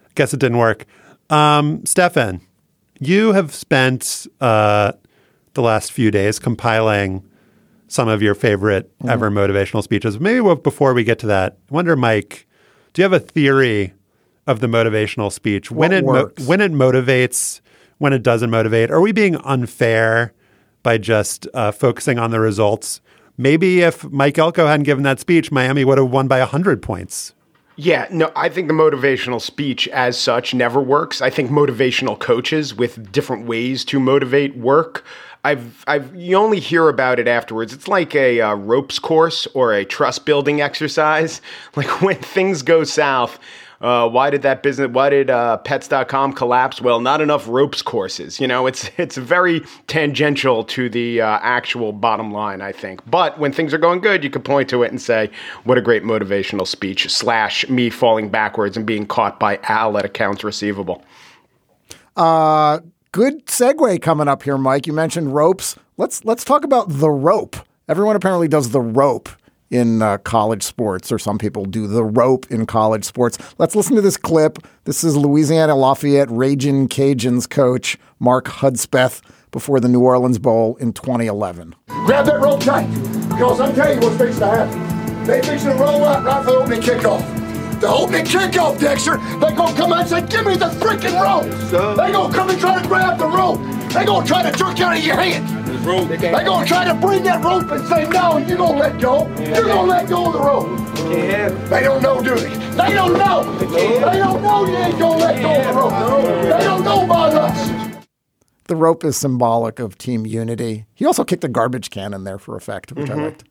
Stefan, you have spent the last few days compiling some of your favorite ever motivational speeches. Maybe before we get to that, I wonder, Mike, do you have a theory of the motivational speech? When it motivates, when it doesn't motivate? Are we being unfair by just focusing on the results? Maybe if Mike Elko hadn't given that speech, Miami would have won by 100 points. Yeah, no, I think the motivational speech as such never works. I think motivational coaches with different ways to motivate work. You only hear about it afterwards. It's like a ropes course or a trust building exercise. Like when things go south, why did Pets.com collapse? Well, not enough ropes courses. You know, it's very tangential to the actual bottom line, I think. But when things are going good, you can point to it and say, what a great motivational speech / me falling backwards and being caught by Al at accounts receivable. Good segue coming up here, Mike. You mentioned ropes. Let's talk about the rope. Everyone apparently does the rope in college sports, or some people do the rope in college sports. Let's listen to this clip. This is Louisiana Lafayette Ragin' Cajuns coach Mark Hudspeth before the New Orleans Bowl in 2011. Grab that rope tight, because I'm telling you what's fixing to happen. They fixing to roll out right for the opening kickoff. The opening kickoff, Dexter, they're going to come out and say, give me the freaking rope. They're going to come and try to grab the rope. They're going to try to jerk out of your hand. They're going to try to bring that rope and say, no, you're going to let go. You're going to let go of the rope. They don't know, do they? They don't know. They don't know you ain't going to let go of the rope. They don't know about us. The rope is symbolic of team unity. He also kicked a garbage can in there for effect, which I liked.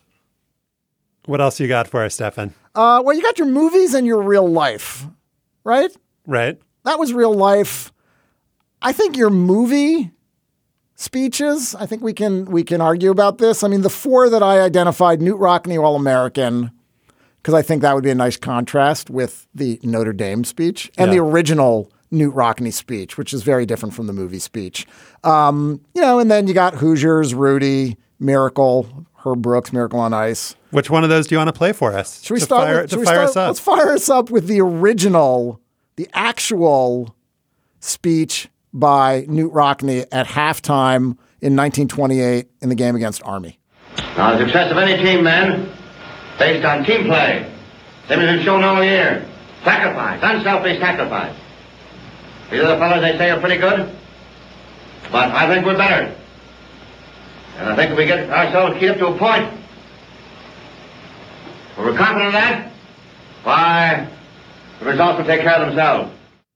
What else you got for us, Stefan? Well, you got your movies and your real life, right? Right. That was real life. I think your movie speeches, I think we can argue about this. I mean, the 4 that I identified, Knute Rockne, All-American, because I think that would be a nice contrast with the Notre Dame speech and the original Knute Rockne speech, which is very different from the movie speech. And then you got Hoosiers, Rudy, Miracle, Herb Brooks, Miracle on Ice. Which one of those do you want to play for us? Should we start? Us up? Let's fire us up with the original, the actual speech by Knute Rockne at halftime in 1928 in the game against Army. Now, the success of any team, men, based on team play. They've been shown all year. Sacrifice, unselfish sacrifice. These other fellows, they say, are pretty good, but I think we're better. And I think if we get ourselves keyed up to a point where we're confident of that, why, the results will take care of themselves.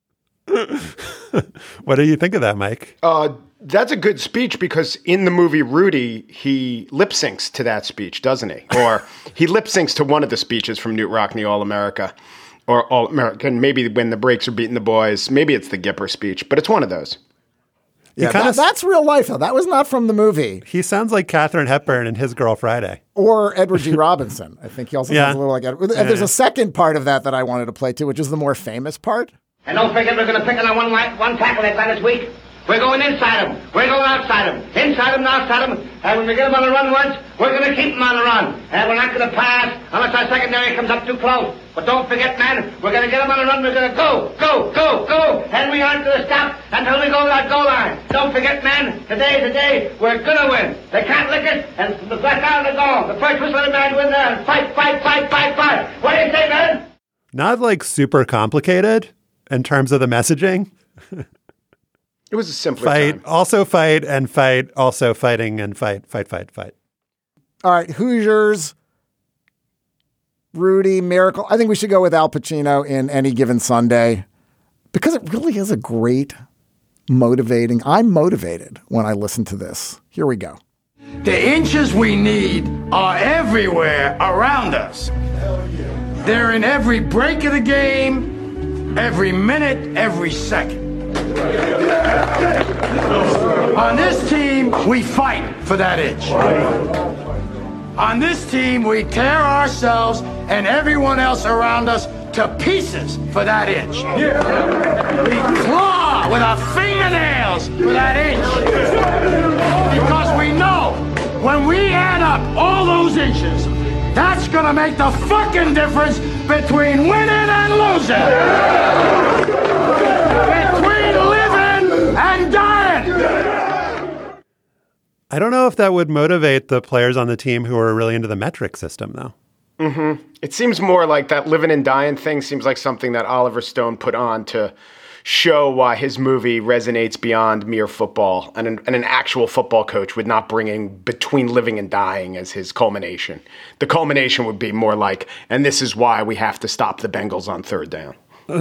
What do you think of that, Mike? That's a good speech because in the movie Rudy, he lip syncs to that speech, doesn't he? Or he lip syncs to one of the speeches from Knute Rockne, All-America, or All-American. Maybe when the Breaks are beating the boys. Maybe it's the Gipper speech, but it's one of those. Yeah, that's real life, though. That was not from the movie. He sounds like Katharine Hepburn in His Girl Friday. Or Edward G. Robinson. I think he also sounds a little like Edward. There's a second part of that I wanted to play, too, which is the more famous part. And don't forget, we're going to pick on one tackle they got this week. We're going inside them. We're going outside them. Inside them and outside them. And when we get them on the run once, we're going to keep them on the run. And we're not going to pass unless our secondary comes up too close. But don't forget, man, we're going to get them on the run. We're going to go. And we aren't going to stop until we go to that goal line. Don't forget, man, today's the day we're going to win. They can't lick us, and the black out of the goal. The first whistle of the man to win there. And fight. What do you say, man? Not like super complicated in terms of the messaging. It was a simpler fight, time. Also fight, and fight, also fighting, and fight. All right, Hoosiers, Rudy, Miracle. I think we should go with Al Pacino in Any Given Sunday because it really is a great motivating. I'm motivated when I listen to this. Here we go. The inches we need are everywhere around us. They're in every break of the game, every minute, every second. On this team, we fight for that inch. On this team, we tear ourselves and everyone else around us to pieces for that inch. We claw with our fingernails for that inch. Because we know when we add up all those inches, that's gonna make the fucking difference between winning and losing. Between living and dying. I don't know if that would motivate the players on the team who are really into the metric system, though. Mm-hmm. It seems more like that living and dying thing seems like something that Oliver Stone put on to show why his movie resonates beyond mere football, and an actual football coach would not bring in between living and dying as his culmination. The culmination would be more like, and this is why we have to stop the Bengals on third down.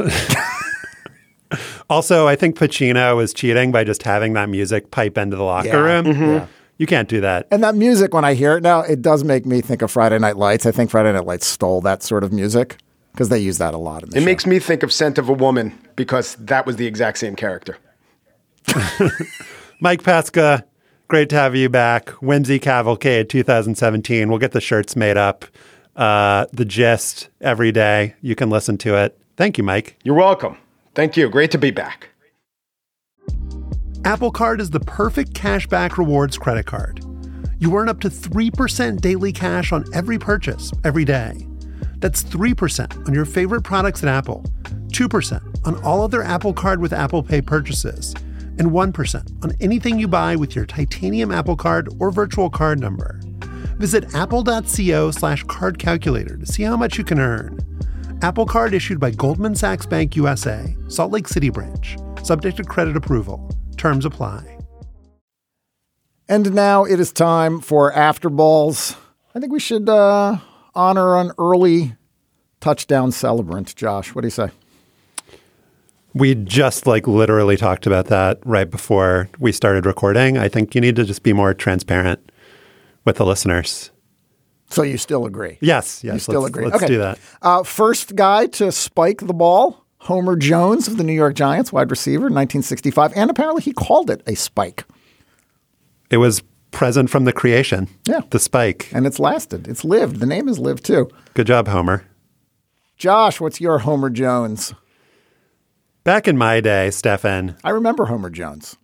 Also, I think Pacino is cheating by just having that music pipe into the locker room. Mm-hmm. Yeah. You can't do that. And that music, when I hear it now, it does make me think of Friday Night Lights. I think Friday Night Lights stole that sort of music because they use that a lot in the show. It makes me think of Scent of a Woman because that was the exact same character. Mike Pesca, great to have you back. Whimsy Cavalcade 2017. We'll get the shirts made up. The Gist every day. You can listen to it. Thank you, Mike. You're welcome. Thank you. Great to be back. Apple Card is the perfect cashback rewards credit card. You earn up to 3% daily cash on every purchase every day. That's 3% on your favorite products at Apple, 2% on all other Apple Card with Apple Pay purchases, and 1% on anything you buy with your titanium Apple Card or virtual card number. Visit apple.co/card calculator to see how much you can earn. Apple Card issued by Goldman Sachs Bank USA, Salt Lake City branch. Subject to credit approval. Terms apply. And now it is time for After Balls. I think we should honor an early touchdown celebrant. Josh, what do you say? We just literally talked about that right before we started recording. I think you need to just be more transparent with the listeners. So you still agree? Yes. You still agree. Let's do that. First guy to spike the ball, Homer Jones of the New York Giants, wide receiver, 1965. And apparently he called it a spike. It was present from the creation. Yeah. The spike. And it's lasted. It's lived. The name has lived too. Good job, Homer. Josh, what's your Homer Jones? Back in my day, Stefan. I remember Homer Jones.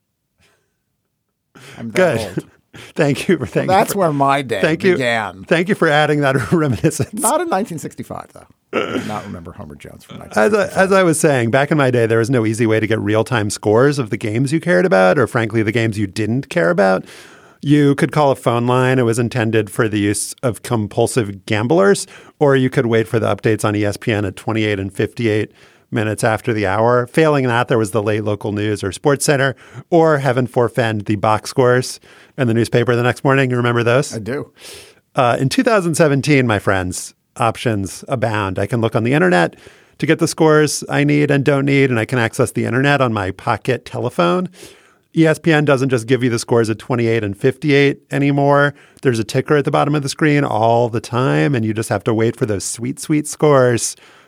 I'm that Good. old. Thank you. That's where my day began. Thank you for adding that reminiscence. Not in 1965, though. I do not remember Homer Jones from 1965. As I was saying, back in my day, there was no easy way to get real-time scores of the games you cared about, or frankly, the games you didn't care about. You could call a phone line. It was intended for the use of compulsive gamblers, or you could wait for the updates on ESPN at 28 and 58 minutes after the hour. Failing that, there was the late local news or Sports Center, or heaven forfend, the box scores in the newspaper the next morning. You remember those? I do. In 2017, my friends, options abound. I can look on the internet to get the scores I need and don't need, and I can access the internet on my pocket telephone. ESPN doesn't just give you the scores at 28 and 58 anymore. There's a ticker at the bottom of the screen all the time, and you just have to wait for those sweet, sweet scores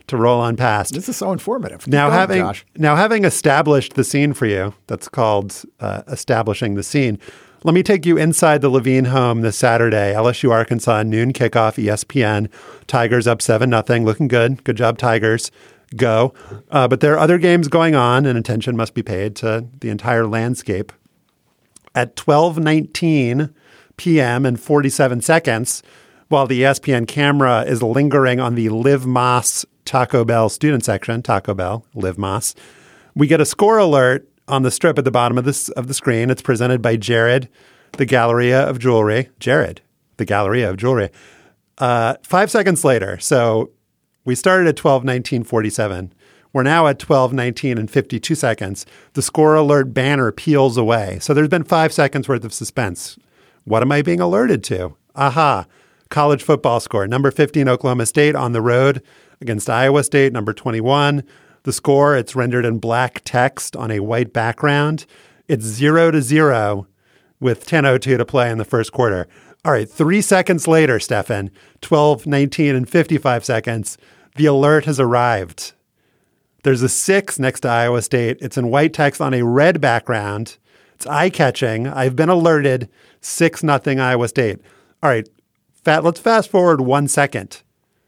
to roll on past. This is so informative. Now Josh. having established the scene for you, that's called establishing the scene. Let me take you inside the Levine home this Saturday. LSU Arkansas noon kickoff, ESPN. Tigers up 7-0, looking good. Good job, Tigers. Go. But there are other games going on, and attention must be paid to the entire landscape. At 12:19 p.m. and 47 seconds, while the ESPN camera is lingering on the Liv Moss Taco Bell student section, Taco Bell, Liv Moss, we get a score alert on the strip at the bottom of the screen. It's presented by Jared, the Galleria of Jewelry. Jared, the Galleria of Jewelry. 5 seconds later, so we started at 12:19:47. We're now at 12:19 and 52 seconds. The score alert banner peels away. So there's been 5 seconds worth of suspense. What am I being alerted to? Aha. College football score. Number 15, Oklahoma State on the road against Iowa State. Number 21. The score, it's rendered in black text on a white background. It's 0-0 with 10:02 to play in the first quarter. All right, 3 seconds later, Stefan, 12:19 and 55 seconds, the alert has arrived. There's a 6 next to Iowa State. It's in white text on a red background. It's eye-catching. I've been alerted. 6-0 Iowa State. All right, let's fast forward 1 second.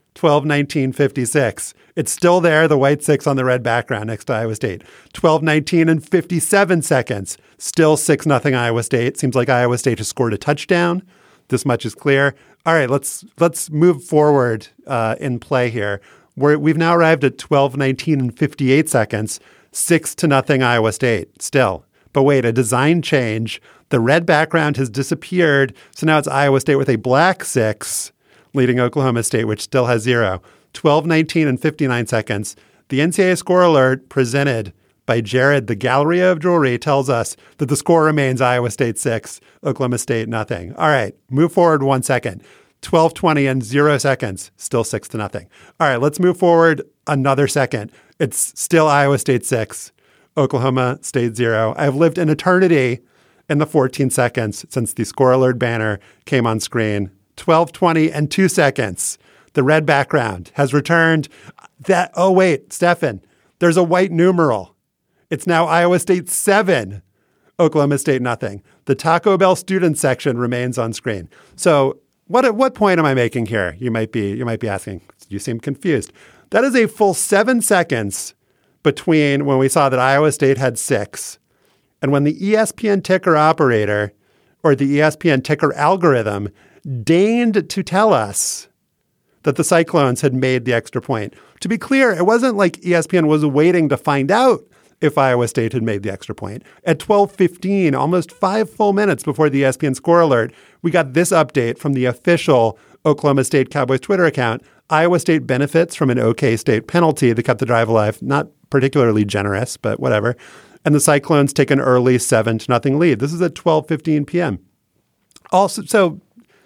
12:19:56. It's still there, the white 6 on the red background next to Iowa State. 12:19 and 57 seconds. Still 6-0 Iowa State. Seems like Iowa State has scored a touchdown. This much is clear. All right, let's move forward in play here. We've now arrived at 12:19 and 58 seconds. 6-0 Iowa State still. But wait, a design change. The red background has disappeared. So now it's Iowa State with a black 6 leading Oklahoma State, which still has 0. 12:19 and 59 seconds. The NCAA score alert presented by Jared, the Galleria of Jewelry, tells us that the score remains Iowa State 6, Oklahoma State 0. All right, move forward 1 second. 12:20 and 0 seconds, still 6-0. All right, let's move forward another second. It's still Iowa State 6, Oklahoma State 0. I've lived an eternity in the 14 seconds since the score alert banner came on screen. 12:20 and 2 seconds. The red background has returned. Oh, wait, Stefan, there's a white numeral. It's now Iowa State 7, Oklahoma State 0. The Taco Bell student section remains on screen. So what point am I making here? You might be asking. You seem confused. That is a full 7 seconds between when we saw that Iowa State had 6 and when the ESPN ticker operator or the ESPN ticker algorithm deigned to tell us that the Cyclones had made the extra point. To be clear, it wasn't like ESPN was waiting to find out if Iowa State had made the extra point. At 12:15, almost 5 full minutes before the ESPN score alert, we got this update from the official Oklahoma State Cowboys Twitter account. Iowa State benefits from an OK State penalty that kept the drive alive. Not particularly generous, but whatever. And the Cyclones take an early 7-0 lead. This is at 12:15 p.m. Also, so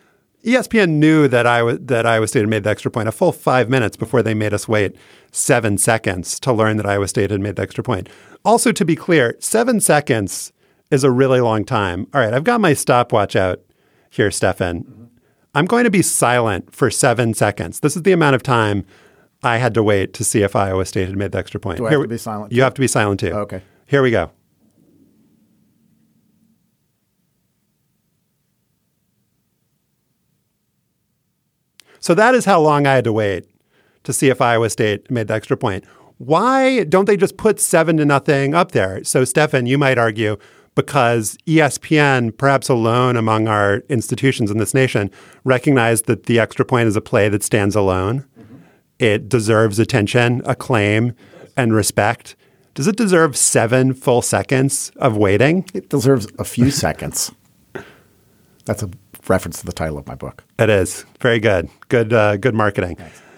ESPN knew that Iowa State had made the extra point a full 5 minutes before they made us wait 7 seconds to learn that Iowa State had made the extra point. Also, to be clear, 7 seconds is a really long time. All right, I've got my stopwatch out here, Stefan. I'm going to be silent for 7 seconds. This is the amount of time I had to wait to see if Iowa State had made the extra point. Do I have to be silent? You have to be silent too. Okay. Here we go. So that is how long I had to wait to see if Iowa State made the extra point. Why don't they just put 7-0 up there? So, Stefan, you might argue because ESPN, perhaps alone among our institutions in this nation, recognized that the extra point is a play that stands alone. Mm-hmm. It deserves attention, acclaim, and respect. Does it deserve 7 full seconds of waiting? It deserves a few seconds. That's a reference to the title of my book. It is. Very good. Good marketing.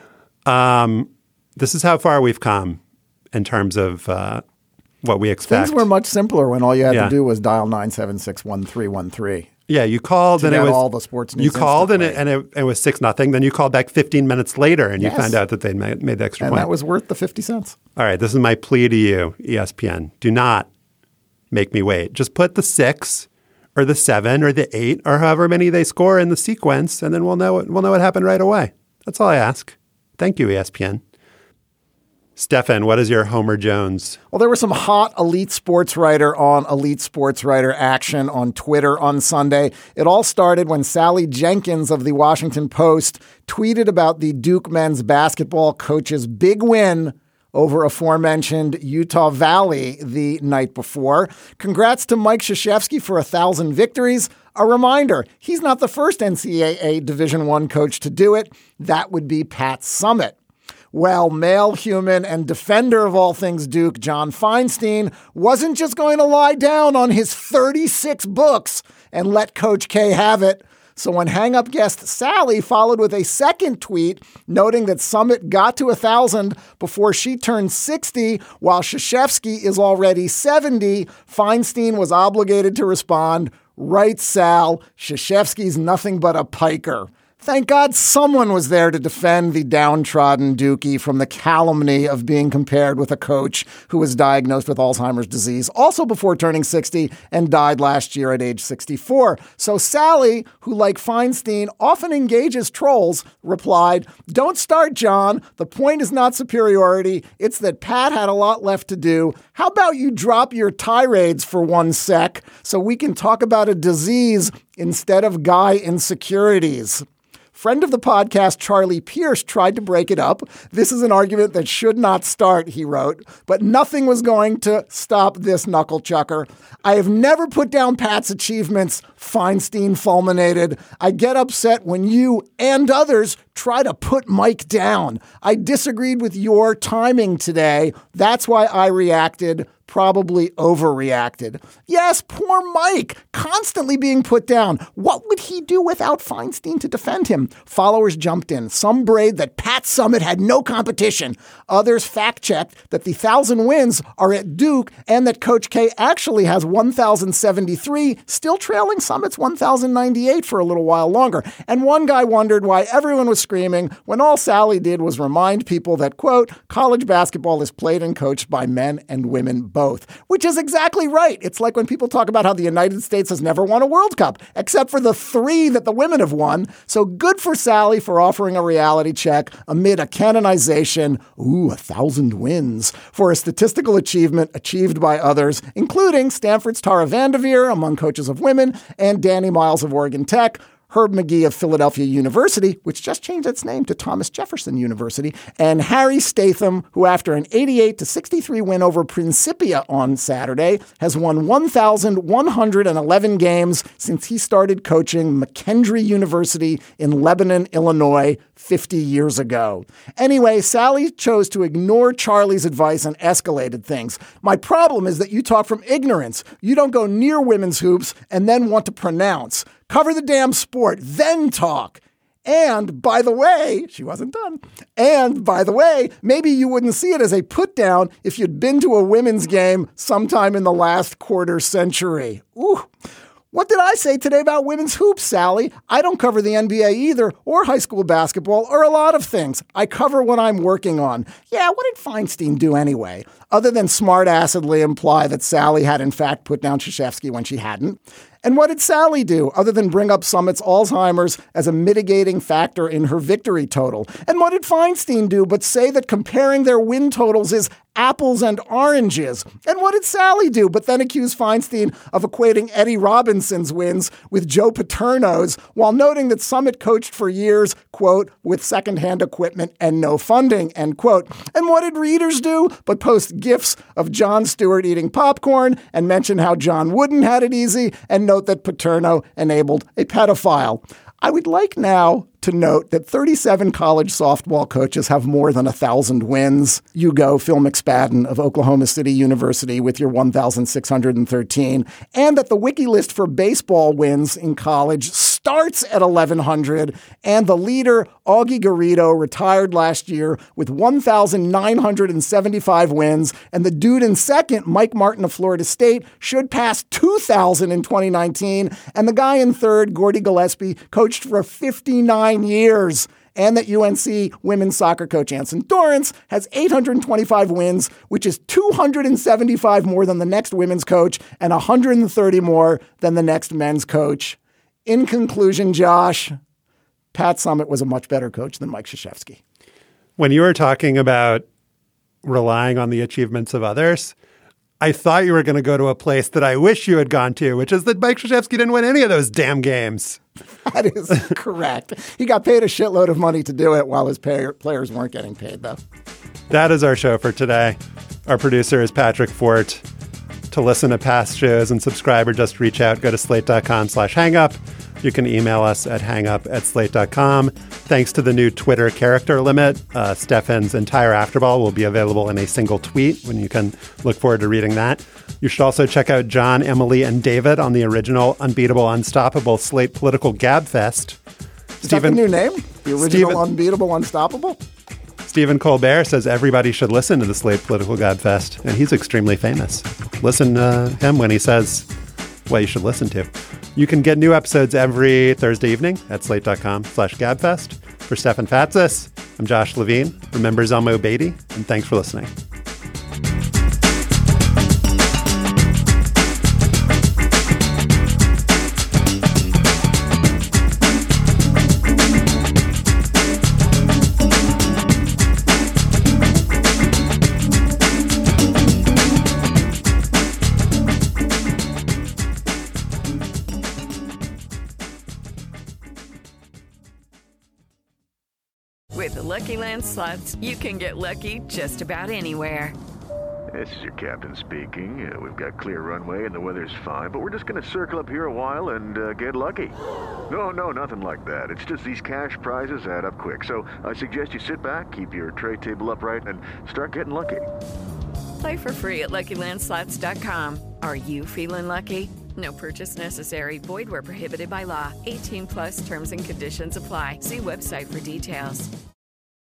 This is how far we've come in terms of what we expect. Things were much simpler when all you had to do was dial 976-1313. Yeah, you called and it was all the sports news. You called and it was 6-0. Then you called back 15 minutes later and you found out that they made the extra point. And that was worth the 50 cents. All right, this is my plea to you, ESPN. Do not make me wait. Just put the 6 or the 7 or the 8 or however many they score in the sequence, and then we'll know what happened right away. That's all I ask. Thank you, ESPN. Stefan, what is your Homer Jones? Well, there was some hot elite sports writer on elite sports writer action on Twitter on Sunday. It all started when Sally Jenkins of the Washington Post tweeted about the Duke men's basketball coach's big win over aforementioned Utah Valley the night before. Congrats to Mike Krzyzewski for 1,000 victories. A reminder, he's not the first NCAA Division I coach to do it. That would be Pat Summitt. Well, male human and defender of all things Duke, John Feinstein, wasn't just going to lie down on his 36 books and let Coach K have it. So when hang-up guest Sally followed with a second tweet noting that Summitt got to 1,000 before she turned 60, while Krzyzewski is already 70, Feinstein was obligated to respond, "Right, Sal, Krzyzewski's nothing but a piker." Thank God someone was there to defend the downtrodden Dookie from the calumny of being compared with a coach who was diagnosed with Alzheimer's disease also before turning 60 and died last year at age 64. So Sally, who like Feinstein often engages trolls, replied, "Don't start, John. The point is not superiority. It's that Pat had a lot left to do. How about you drop your tirades for 1 sec so we can talk about a disease instead of guy insecurities?" Friend of the podcast, Charlie Pierce, tried to break it up. "This is an argument that should not start," he wrote, "but nothing was going to stop this knuckle chucker. I have never put down Pat's achievements," Feinstein fulminated. "I get upset when you and others try to put Mike down. I disagreed with your timing today. That's why I reacted. Probably overreacted." Yes, poor Mike, constantly being put down. What would he do without Feinstein to defend him? Followers jumped in. Some brayed that Pat Summitt had no competition. Others fact-checked that the 1,000 wins are at Duke and that Coach K actually has 1,073, still trailing Summitt's 1,098 for a little while longer. And one guy wondered why everyone was screaming when all Sally did was remind people that, quote, "college basketball is played and coached by men and women both." Which is exactly right. It's like when people talk about how the United States has never won a World Cup, except for the 3 that the women have won. So good for Sally for offering a reality check amid a canonization, 1,000 wins, for a statistical achievement achieved by others, including Stanford's Tara Vanderveer among coaches of women and Danny Miles of Oregon Tech, Herb McGee of Philadelphia University, which just changed its name to Thomas Jefferson University, and Harry Statham, who after an 88-63 win over Principia on Saturday, has won 1,111 games since he started coaching McKendree University in Lebanon, Illinois, 50 years ago. Anyway, Sally chose to ignore Charlie's advice and escalated things. "My problem is that you talk from ignorance. You don't go near women's hoops and then want to pronounce. Cover the damn sport, then talk. And by the way," she wasn't done, "and by the way, maybe you wouldn't see it as a put down if you'd been to a women's game sometime in the last quarter century." Ooh. What did I say today about women's hoops, Sally? I don't cover the NBA either, or high school basketball, or a lot of things. I cover what I'm working on. Yeah, what did Feinstein do anyway? Other than smart-assedly imply that Sally had in fact put down Krzyzewski when she hadn't. And what did Sally do other than bring up Summitt's Alzheimer's as a mitigating factor in her victory total? And what did Feinstein do but say that comparing their win totals is apples and oranges? And what did Sally do but then accuse Feinstein of equating Eddie Robinson's wins with Joe Paterno's while noting that Summitt coached for years, quote, "with secondhand equipment and no funding," end quote. And what did readers do but post GIFs of Jon Stewart eating popcorn and mention how John Wooden had it easy and note that Paterno enabled a pedophile? I would like now to note that 37 college softball coaches have more than 1,000 wins. You go, Phil McSpadden of Oklahoma City University with your 1,613. And that the wiki list for baseball wins in college starts at 1,100. And the leader, Augie Garrido, retired last year with 1,975 wins. And the dude in second, Mike Martin of Florida State, should pass 2,000 in 2019. And the guy in third, Gordy Gillespie, coached for 59 years. And that UNC women's soccer coach Anson Dorrance has 825 wins, which is 275 more than the next women's coach and 130 more than the next men's coach. In conclusion, Josh, Pat Summitt was a much better coach than Mike Krzyzewski. When you were talking about relying on the achievements of others, I thought you were going to go to a place that I wish you had gone to, which is that Mike Krzyzewski didn't win any of those damn games. That is correct. He got paid a shitload of money to do it while his players weren't getting paid, though. That is our show for today. Our producer is Patrick Fort. To listen to past shows and subscribe or just reach out, go to slate.com/hangup. You can email us at hangup@slate.com. Thanks to the new Twitter character limit, Stefan's entire Afterball will be available in a single tweet when you can look forward to reading that. You should also check out John, Emily, and David on the original Unbeatable, Unstoppable Slate Political Gabfest. Is that the new name? The original Unbeatable, Unstoppable? Stephen Colbert says everybody should listen to the Slate Political Gabfest, and he's extremely famous. Listen to him when he says what you should listen to. You can get new episodes every Thursday evening at slate.com/gabfest. For Stefan Fatsis, I'm Josh Levine. Remember Zelmo Beatty, and thanks for listening. With the Lucky Land Slots, you can get lucky just about anywhere. This is your captain speaking. We've got clear runway and the weather's fine, but we're just going to circle up here a while and get lucky. No, nothing like that. It's just these cash prizes add up quick. So I suggest you sit back, keep your tray table upright, and start getting lucky. Play for free at LuckyLandSlots.com. Are you feeling lucky? No purchase necessary. Void where prohibited by law. 18+ terms and conditions apply. See website for details.